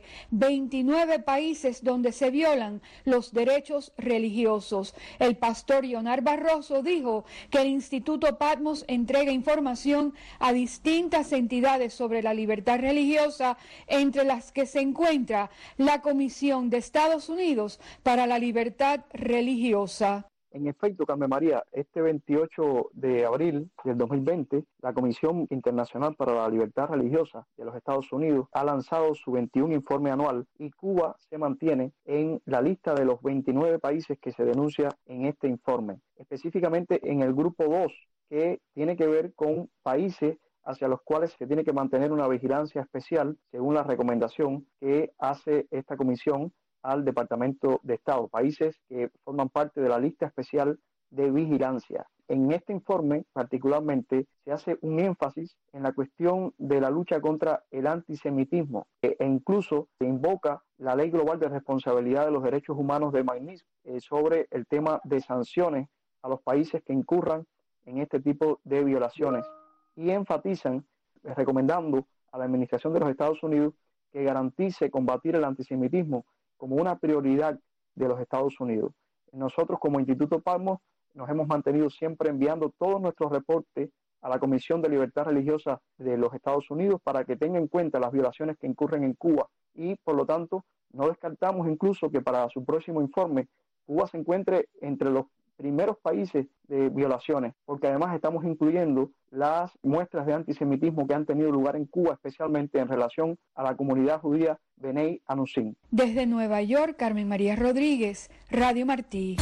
S20: 29 países donde se violan los derechos religiosos. El pastor Leonard Barroso dijo que el Instituto Patmos entrega información a distintas entidades sobre la libertad religiosa, entre las que se encuentra la Comisión de Estados Unidos para la Libertad Religiosa.
S11: En efecto, Carmen María, este 28 de abril del 2020, la Comisión Internacional para la Libertad Religiosa de los Estados Unidos ha lanzado su 21 informe anual y Cuba se mantiene en la lista de los 29 países que se denuncia en este informe, específicamente en el grupo 2, que tiene que ver con países hacia los cuales se tiene que mantener una vigilancia especial según la recomendación que hace esta comisión al Departamento de Estado, países que forman parte de la lista especial de vigilancia. En este informe, particularmente, se hace un énfasis en la cuestión de la lucha contra el antisemitismo e incluso se invoca la Ley Global de Responsabilidad de los Derechos Humanos de Magnitsky sobre el tema de sanciones a los países que incurran en este tipo de violaciones y enfatizan, recomendando a la Administración de los Estados Unidos que garantice combatir el antisemitismo como una prioridad de los Estados Unidos. Nosotros como Instituto Patmos nos hemos mantenido siempre enviando todos nuestros reportes a la Comisión de Libertad Religiosa de los Estados Unidos para que tenga en cuenta las violaciones que incurren en Cuba y, por lo tanto, no descartamos incluso que para su próximo informe Cuba se encuentre entre los primeros países de violaciones, porque además estamos incluyendo las muestras de antisemitismo que han tenido lugar en Cuba, especialmente en relación a la comunidad judía Bnei Anusim.
S20: Desde Nueva York, Carmen María Rodríguez, Radio Martí.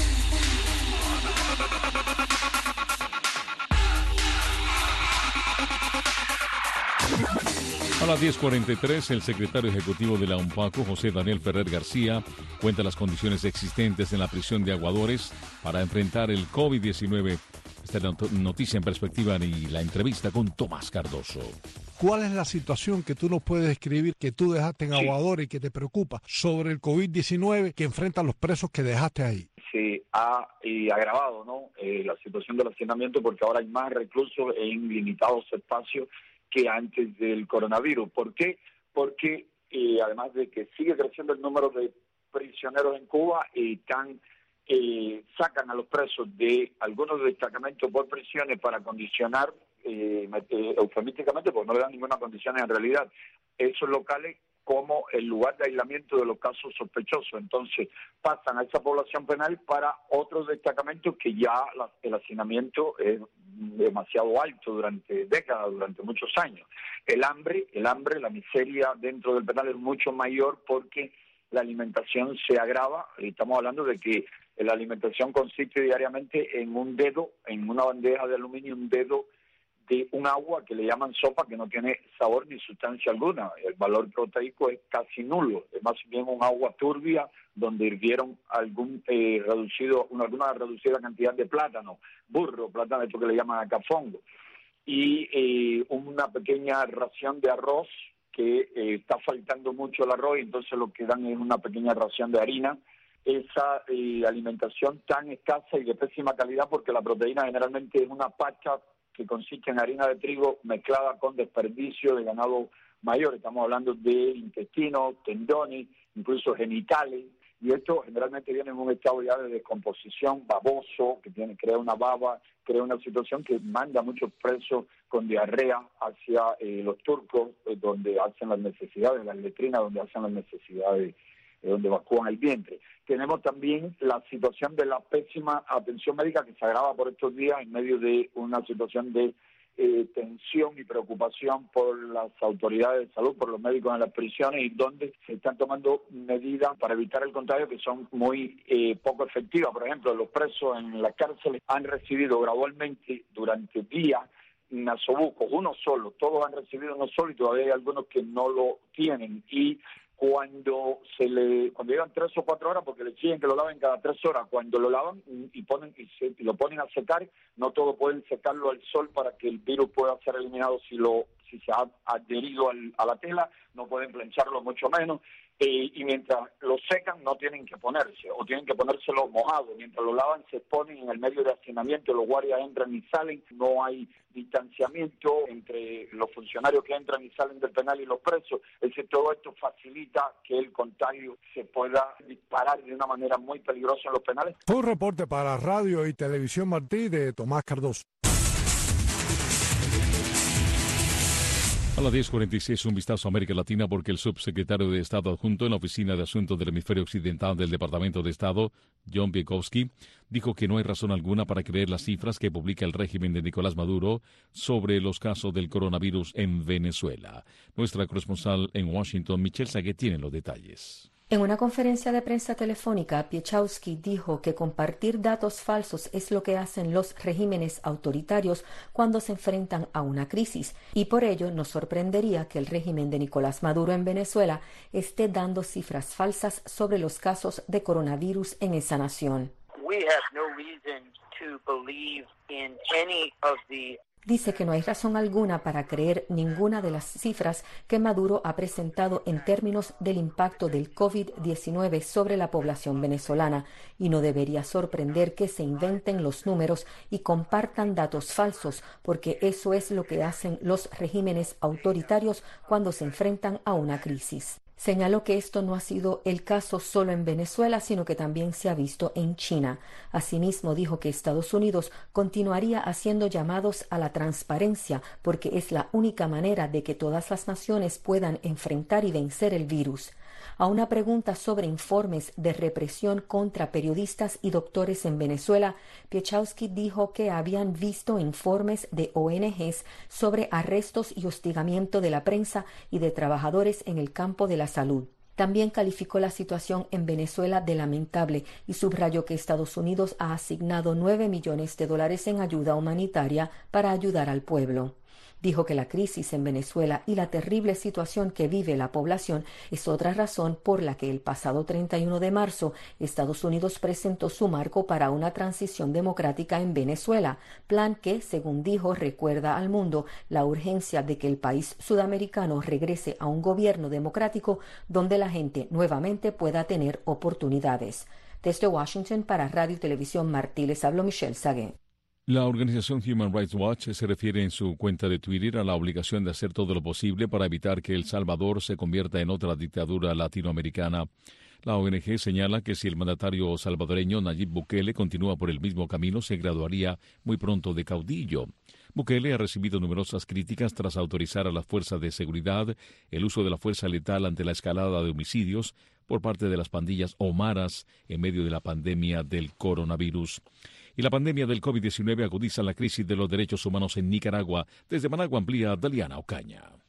S1: A las 10:43, el secretario ejecutivo de la UNPACO, José Daniel Ferrer García, cuenta las condiciones existentes en la prisión de Aguadores para enfrentar el COVID-19. Esta es la noticia en perspectiva y la entrevista con Tomás Cardoso.
S9: ¿Cuál es la situación que tú nos puedes describir que tú dejaste en Aguadores y que te preocupa sobre el COVID-19 que enfrentan los presos que dejaste ahí?
S12: Se ha agravado, ¿no? La situación del hacinamiento, porque ahora hay más reclusos en limitados espacios que antes del coronavirus. ¿Por qué? Porque además de que sigue creciendo el número de prisioneros en Cuba, sacan a los presos de algunos destacamentos por prisiones para condicionar, eufemísticamente, porque no le dan ninguna condición en realidad, esos locales como el lugar de aislamiento de los casos sospechosos. Entonces pasan a esa población penal para otros destacamentos que ya el hacinamiento es demasiado alto durante décadas, durante muchos años. El hambre, la miseria dentro del penal es mucho mayor porque la alimentación se agrava. Estamos hablando de que la alimentación consiste diariamente en un dedo, en una bandeja de aluminio, un dedo de un agua que le llaman sopa, que no tiene sabor ni sustancia alguna. El valor proteico es casi nulo, es más bien un agua turbia donde hirvieron alguna reducida cantidad de plátano, plátano, esto que le llaman acá fongo, y una pequeña ración de arroz, que está faltando mucho el arroz, y entonces lo que dan es una pequeña ración de harina. Esa alimentación tan escasa y de pésima calidad, porque la proteína generalmente es una pasta que consiste en harina de trigo mezclada con desperdicio de ganado mayor. Estamos hablando de intestinos, tendones, incluso genitales, y esto generalmente viene en un estado ya de descomposición, baboso, que crea una baba, crea una situación que manda a muchos presos con diarrea hacia los turcos, donde hacen las necesidades, las letrinas, donde hacen las necesidades, donde evacúan el vientre. Tenemos también la situación de la pésima atención médica, que se agrava por estos días en medio de una situación de tensión y preocupación por las autoridades de salud, por los médicos en las prisiones, y donde se están tomando medidas para evitar el contagio que son muy poco efectivas. Por ejemplo, los presos en las cárceles han recibido gradualmente durante días nasobucos, uno solo, todos han recibido uno solo, y todavía hay algunos que no lo tienen. Y cuando llegan 3 o 4 horas, porque le exigen que lo laven cada 3 horas, cuando lo lavan y lo ponen a secar, no todo pueden secarlo al sol para que el virus pueda ser eliminado si se ha adherido a la tela, no pueden plancharlo mucho menos, y mientras lo secan no tienen que ponerse, o tienen que ponérselo mojado. Mientras lo lavan se ponen en el medio de hacinamiento, los guardias entran y salen, no hay distanciamiento entre los funcionarios que entran y salen del penal y los presos. Es decir, todo esto facilita que el contagio se pueda disparar de una manera muy peligrosa en los penales.
S9: Fue un reporte para Radio y Televisión Martí de Tomás Cardoso.
S1: A las 10:46, un vistazo a América Latina, porque el subsecretario de Estado adjunto en la Oficina de Asuntos del Hemisferio Occidental del Departamento de Estado, John Bienkowski, dijo que no hay razón alguna para creer las cifras que publica el régimen de Nicolás Maduro sobre los casos del coronavirus en Venezuela. Nuestra corresponsal en Washington, Michelle Saguet, tiene los detalles.
S19: En una conferencia de prensa telefónica, Piechowski dijo que compartir datos falsos es lo que hacen los regímenes autoritarios cuando se enfrentan a una crisis, y por ello nos sorprendería que el régimen de Nicolás Maduro en Venezuela esté dando cifras falsas sobre los casos de coronavirus en esa nación. Dice que no hay razón alguna para creer ninguna de las cifras que Maduro ha presentado en términos del impacto del COVID-19 sobre la población venezolana, y no debería sorprender que se inventen los números y compartan datos falsos, porque eso es lo que hacen los regímenes autoritarios cuando se enfrentan a una crisis. Señaló que esto no ha sido el caso solo en Venezuela, sino que también se ha visto en China. Asimismo, dijo que Estados Unidos continuaría haciendo llamados a la transparencia, porque es la única manera de que todas las naciones puedan enfrentar y vencer el virus. A una pregunta sobre informes de represión contra periodistas y doctores en Venezuela, Piechowski dijo que habían visto informes de ONGs sobre arrestos y hostigamiento de la prensa y de trabajadores en el campo de la salud. También calificó la situación en Venezuela de lamentable y subrayó que Estados Unidos ha asignado $9 millones en ayuda humanitaria para ayudar al pueblo. Dijo que la crisis en Venezuela y la terrible situación que vive la población es otra razón por la que el pasado 31 de marzo Estados Unidos presentó su marco para una transición democrática en Venezuela, plan que, según dijo, recuerda al mundo la urgencia de que el país sudamericano regrese a un gobierno democrático donde la gente nuevamente pueda tener oportunidades. Desde Washington, para Radio y Televisión Martí, les habló Michelle Saguet.
S1: La organización Human Rights Watch se refiere en su cuenta de Twitter a la obligación de hacer todo lo posible para evitar que El Salvador se convierta en otra dictadura latinoamericana. La ONG señala que si el mandatario salvadoreño Nayib Bukele continúa por el mismo camino, se graduaría muy pronto de caudillo. Bukele ha recibido numerosas críticas tras autorizar a las fuerzas de seguridad el uso de la fuerza letal ante la escalada de homicidios por parte de las pandillas o maras en medio de la pandemia del coronavirus. Y la pandemia del COVID-19 agudiza la crisis de los derechos humanos en Nicaragua. Desde Managua amplía Daliana Ocaña.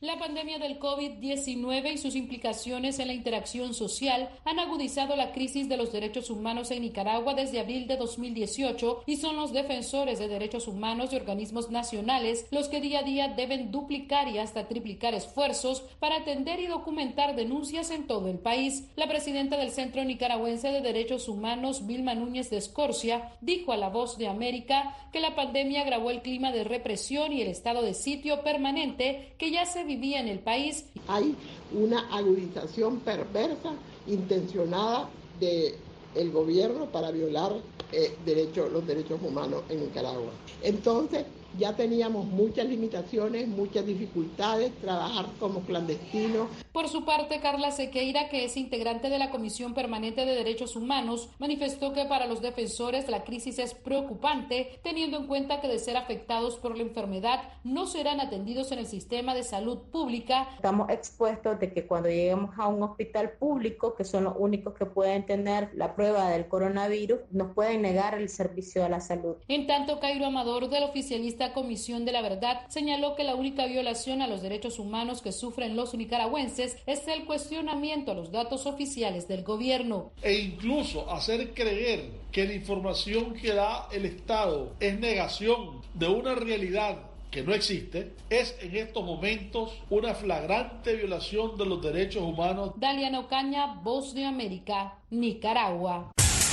S13: La pandemia del COVID-19 y sus implicaciones en la interacción social han agudizado la crisis de los derechos humanos en Nicaragua desde abril de 2018 y son los defensores de derechos humanos y organismos nacionales los que día a día deben duplicar y hasta triplicar esfuerzos para atender y documentar denuncias en todo el país. La presidenta del Centro Nicaragüense de Derechos Humanos, Vilma Núñez de Escorcia, dijo a La Voz de América que la pandemia agravó el clima de represión y el estado de sitio permanente que ya se vivía en el país.
S14: Hay una agudización perversa, intencionada del gobierno para violar los derechos humanos en Nicaragua. Entonces, ya teníamos muchas limitaciones, muchas dificultades, trabajar como clandestinos.
S13: Por su parte, Carla Sequeira, que es integrante de la Comisión Permanente de Derechos Humanos, manifestó que para los defensores la crisis es preocupante, teniendo en cuenta que de ser afectados por la enfermedad no serán atendidos en el sistema de salud pública.
S16: Estamos expuestos de que cuando lleguemos a un hospital público, que son los únicos que pueden tener la prueba del coronavirus, nos pueden negar el servicio a la salud.
S13: En tanto, Cairo Amador, del oficialista Comisión de la Verdad, señaló que la única violación a los derechos humanos que sufren los nicaragüenses es el cuestionamiento a los datos oficiales del gobierno.
S17: E incluso hacer creer que la información que da el Estado es negación de una realidad que no existe, es en estos momentos una flagrante violación de los derechos humanos.
S13: Daliana Ocaña, Voz de América, Nicaragua.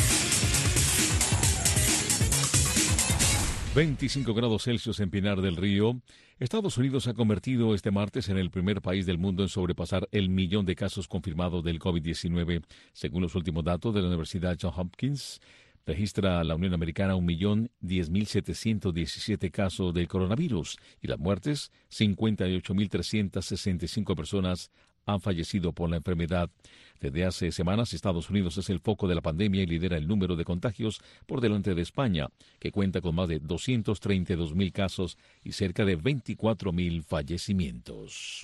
S1: 25 grados Celsius en Pinar del Río. Estados Unidos se ha convertido este martes en el primer país del mundo en sobrepasar el 1.000.000 de casos confirmados del COVID-19. Según los últimos datos de la Universidad Johns Hopkins, registra la Unión Americana 1.010.717 casos del coronavirus y las muertes, 58.365 personas han fallecido por la enfermedad. Desde hace semanas, Estados Unidos es el foco de la pandemia y lidera el número de contagios por delante de España, que cuenta con más de 232.000 casos y cerca de 24.000 fallecimientos.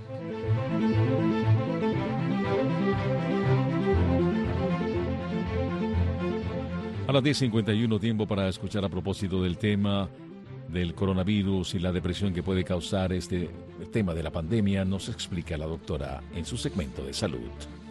S1: A las 10:51, tiempo para escuchar a propósito del tema del coronavirus y la depresión que puede causar el tema de la pandemia, nos explica la doctora en su segmento de salud.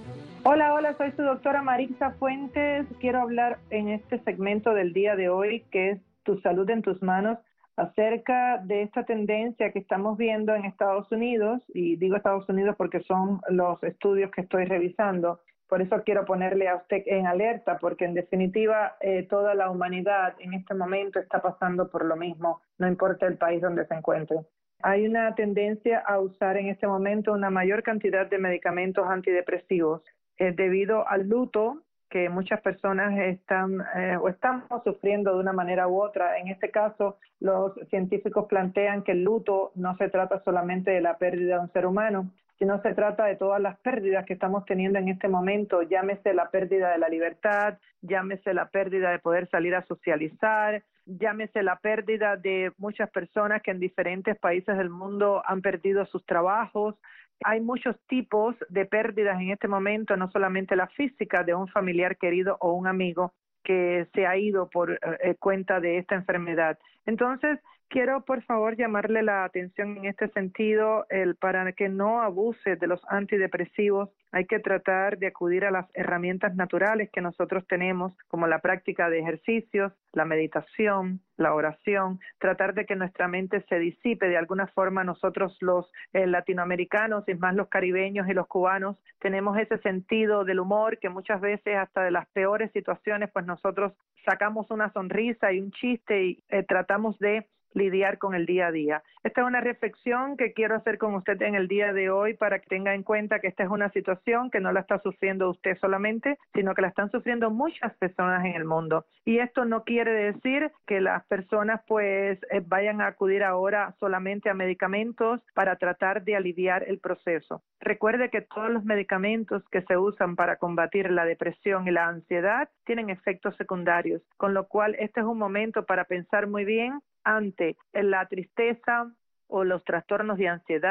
S25: Hola, soy su doctora Marixa Fuentes. Quiero hablar en este segmento del día de hoy, que es Tu salud en tus manos, acerca de esta tendencia que estamos viendo en Estados Unidos, y digo Estados Unidos porque son los estudios que estoy revisando. Por eso quiero ponerle a usted en alerta, porque en definitiva toda la humanidad en este momento está pasando por lo mismo, no importa el país donde se encuentre. Hay una tendencia a usar en este momento una mayor cantidad de medicamentos antidepresivos debido al luto que muchas personas estamos sufriendo de una manera u otra. En este caso, los científicos plantean que el luto no se trata solamente de la pérdida de un ser humano, sino se trata de todas las pérdidas que estamos teniendo en este momento, llámese la pérdida de la libertad, llámese la pérdida de poder salir a socializar, llámese la pérdida de muchas personas que en diferentes países del mundo han perdido sus trabajos. Hay muchos tipos de pérdidas en este momento, no solamente la física de un familiar querido o un amigo que se ha ido por cuenta de esta enfermedad. Entonces, quiero por favor llamarle la atención en este sentido, para que no abuse de los antidepresivos. Hay que tratar de acudir a las herramientas naturales que nosotros tenemos, como la práctica de ejercicios, la meditación, la oración, tratar de que nuestra mente se disipe. De alguna forma nosotros los latinoamericanos, y más los caribeños y los cubanos, tenemos ese sentido del humor que muchas veces hasta de las peores situaciones, pues nosotros sacamos una sonrisa y un chiste y tratamos de lidiar con el día a día. Esta es una reflexión que quiero hacer con usted en el día de hoy para que tenga en cuenta que esta es una situación que no la está sufriendo usted solamente, sino que la están sufriendo muchas personas en el mundo. Y esto no quiere decir que las personas vayan a acudir ahora solamente a medicamentos para tratar de aliviar el proceso. Recuerde que todos los medicamentos que se usan para combatir la depresión y la ansiedad tienen efectos secundarios, con lo cual este es un momento para pensar muy bien ante la tristeza o los trastornos de ansiedad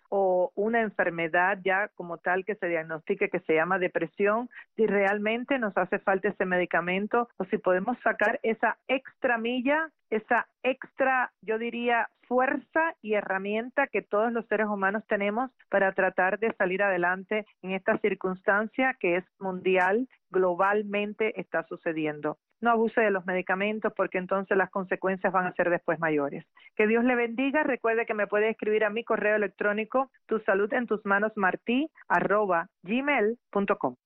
S25: o una enfermedad ya como tal que se diagnostique, que se llama depresión, si realmente nos hace falta ese medicamento o si podemos sacar esa extra milla, esa extra, yo diría, fuerza y herramienta que todos los seres humanos tenemos para tratar de salir adelante en esta circunstancia que es mundial, globalmente está sucediendo. No abuse de los medicamentos porque entonces las consecuencias van a ser después mayores. Que Dios le bendiga. Recuerde que me puede escribir a mi correo electrónico tusaludentusmanosmarti@gmail.com.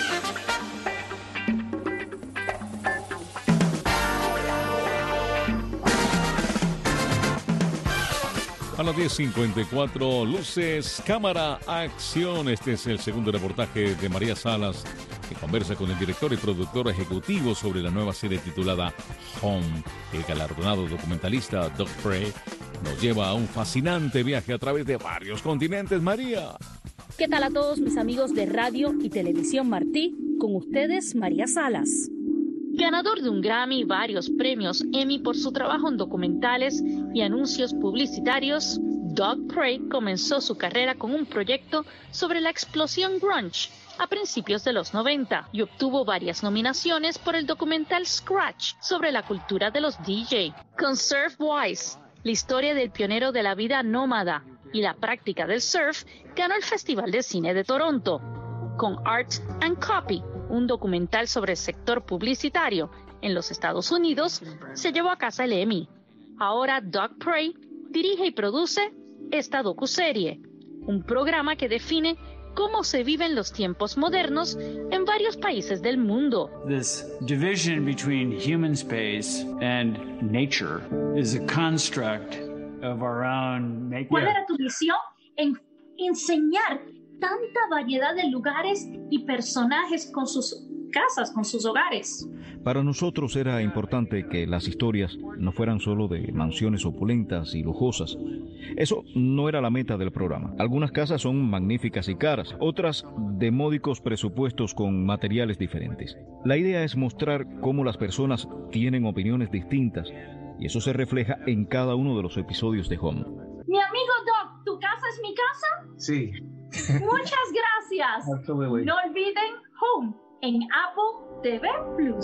S1: A las 10:54, luces, cámara, acción. Este es el segundo reportaje de María Salas, que conversa con el director y productor ejecutivo sobre la nueva serie titulada Home. El galardonado documentalista Doug Frey nos lleva a un fascinante viaje a través de varios continentes. María.
S2: ¿Qué tal a todos mis amigos de Radio y Televisión Martí? Con ustedes, María Salas. Ganador de un Grammy y varios premios Emmy por su trabajo en documentales y anuncios publicitarios, Doug Frey comenzó su carrera con un proyecto sobre la explosión grunge a principios de los 90 y obtuvo varias nominaciones por el documental Scratch sobre la cultura de los DJ. Con Surfwise, la historia del pionero de la vida nómada y la práctica del surf, ganó el Festival de Cine de Toronto. Con Art and Copy, un documental sobre el sector publicitario en los Estados Unidos, se llevó a casa el Emmy. Ahora Doug Frey dirige y produce esta docuserie, un programa que define cómo se viven los tiempos modernos en varios países del mundo.
S15: This division between human space and nature is a construct of our own making.
S18: ¿Cuál era tu misión? En enseñar tanta variedad de lugares y personajes con sus casas, con sus hogares.
S21: Para nosotros era importante que las historias no fueran solo de mansiones opulentas y lujosas. Eso no era la meta del programa. Algunas casas son magníficas y caras, otras de módicos presupuestos con materiales diferentes. La idea es mostrar cómo las personas tienen opiniones distintas y eso se refleja en cada uno de los episodios de Home.
S18: Mi amigo Doc, ¿tu casa es mi casa?
S21: Sí.
S18: Muchas gracias.
S21: Absolutely.
S18: No olviden Home en Apple TV Plus.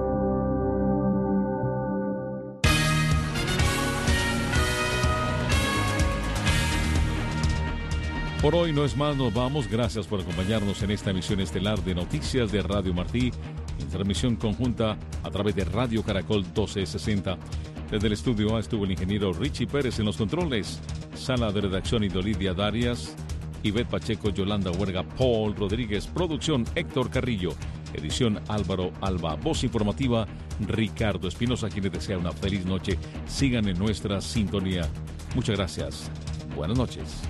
S1: Por hoy no es más, nos vamos. Gracias por acompañarnos en esta emisión estelar de Noticias de Radio Martí, en transmisión conjunta a través de Radio Caracol 1260. Desde el estudio A estuvo el ingeniero Richie Pérez en los controles, sala de redacción Idolidia Darias, Ivette Pacheco, Yolanda Huerga, Paul Rodríguez, producción Héctor Carrillo, edición Álvaro Alba, voz informativa Ricardo Espinosa, quienes desea una feliz noche. Sigan en nuestra sintonía. Muchas gracias. Buenas noches.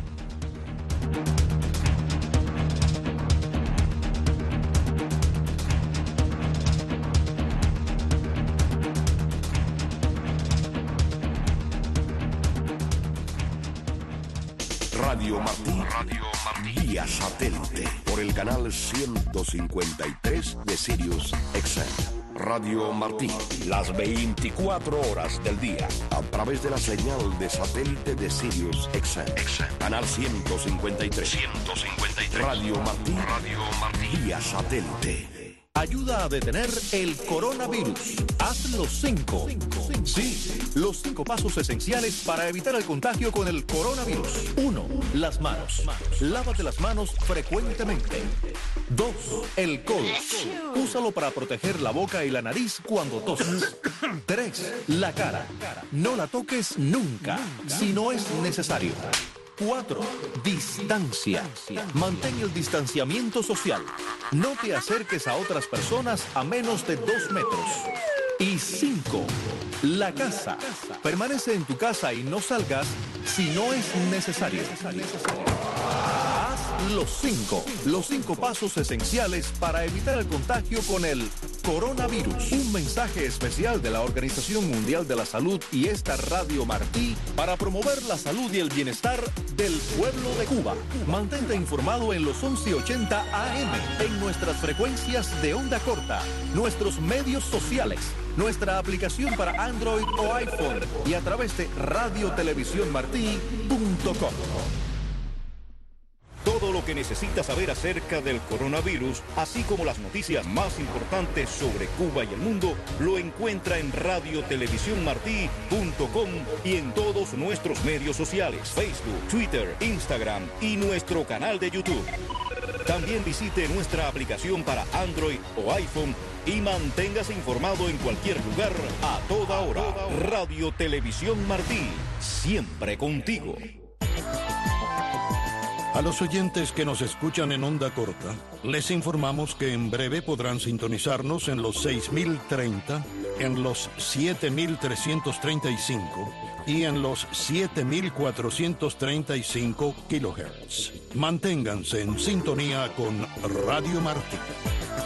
S4: Radio Martí, vía satélite, por el canal 153 de Sirius XM. Radio Martí, las 24 horas del día, a través de la señal de satélite de Sirius XM. Canal 153. Radio Martí, vía satélite.
S22: Ayuda a detener el coronavirus. Haz los 5. Sí, los 5 pasos esenciales para evitar el contagio con el coronavirus. 1. Las manos. Lávate las manos frecuentemente. 2. El codo. Úsalo para proteger la boca y la nariz cuando tosas. 3. La cara. No la toques nunca, si no es necesario. 4. Distancia. Mantén el distanciamiento social. No te acerques a otras personas a menos de 2 metros. Y 5. La casa. Permanece en tu casa y no salgas si no es necesario. Haz los 5. Los 5 pasos esenciales para evitar el contagio con el coronavirus. Un mensaje especial de la Organización Mundial de la Salud y esta Radio Martí para promover la salud y el bienestar del pueblo de Cuba. Mantente informado en los 1180 AM, en nuestras frecuencias de onda corta, nuestros medios sociales, nuestra aplicación para Android o iPhone y a través de radiotelevisiónmartí.com. lo que necesitas saber acerca del coronavirus, así como las noticias más importantes sobre Cuba y el mundo, lo encuentra en radiotelevisiónmartí.com y en todos nuestros medios sociales, Facebook, Twitter, Instagram y nuestro canal de YouTube. También visite nuestra aplicación para Android o iPhone y manténgase informado en cualquier lugar, a toda hora. Radio Televisión Martí, siempre contigo.
S3: A los oyentes que nos escuchan en onda corta, les informamos que en breve podrán sintonizarnos en los 6.030, en los 7.335 y en los 7.435 kHz. Manténganse en sintonía con Radio Martí.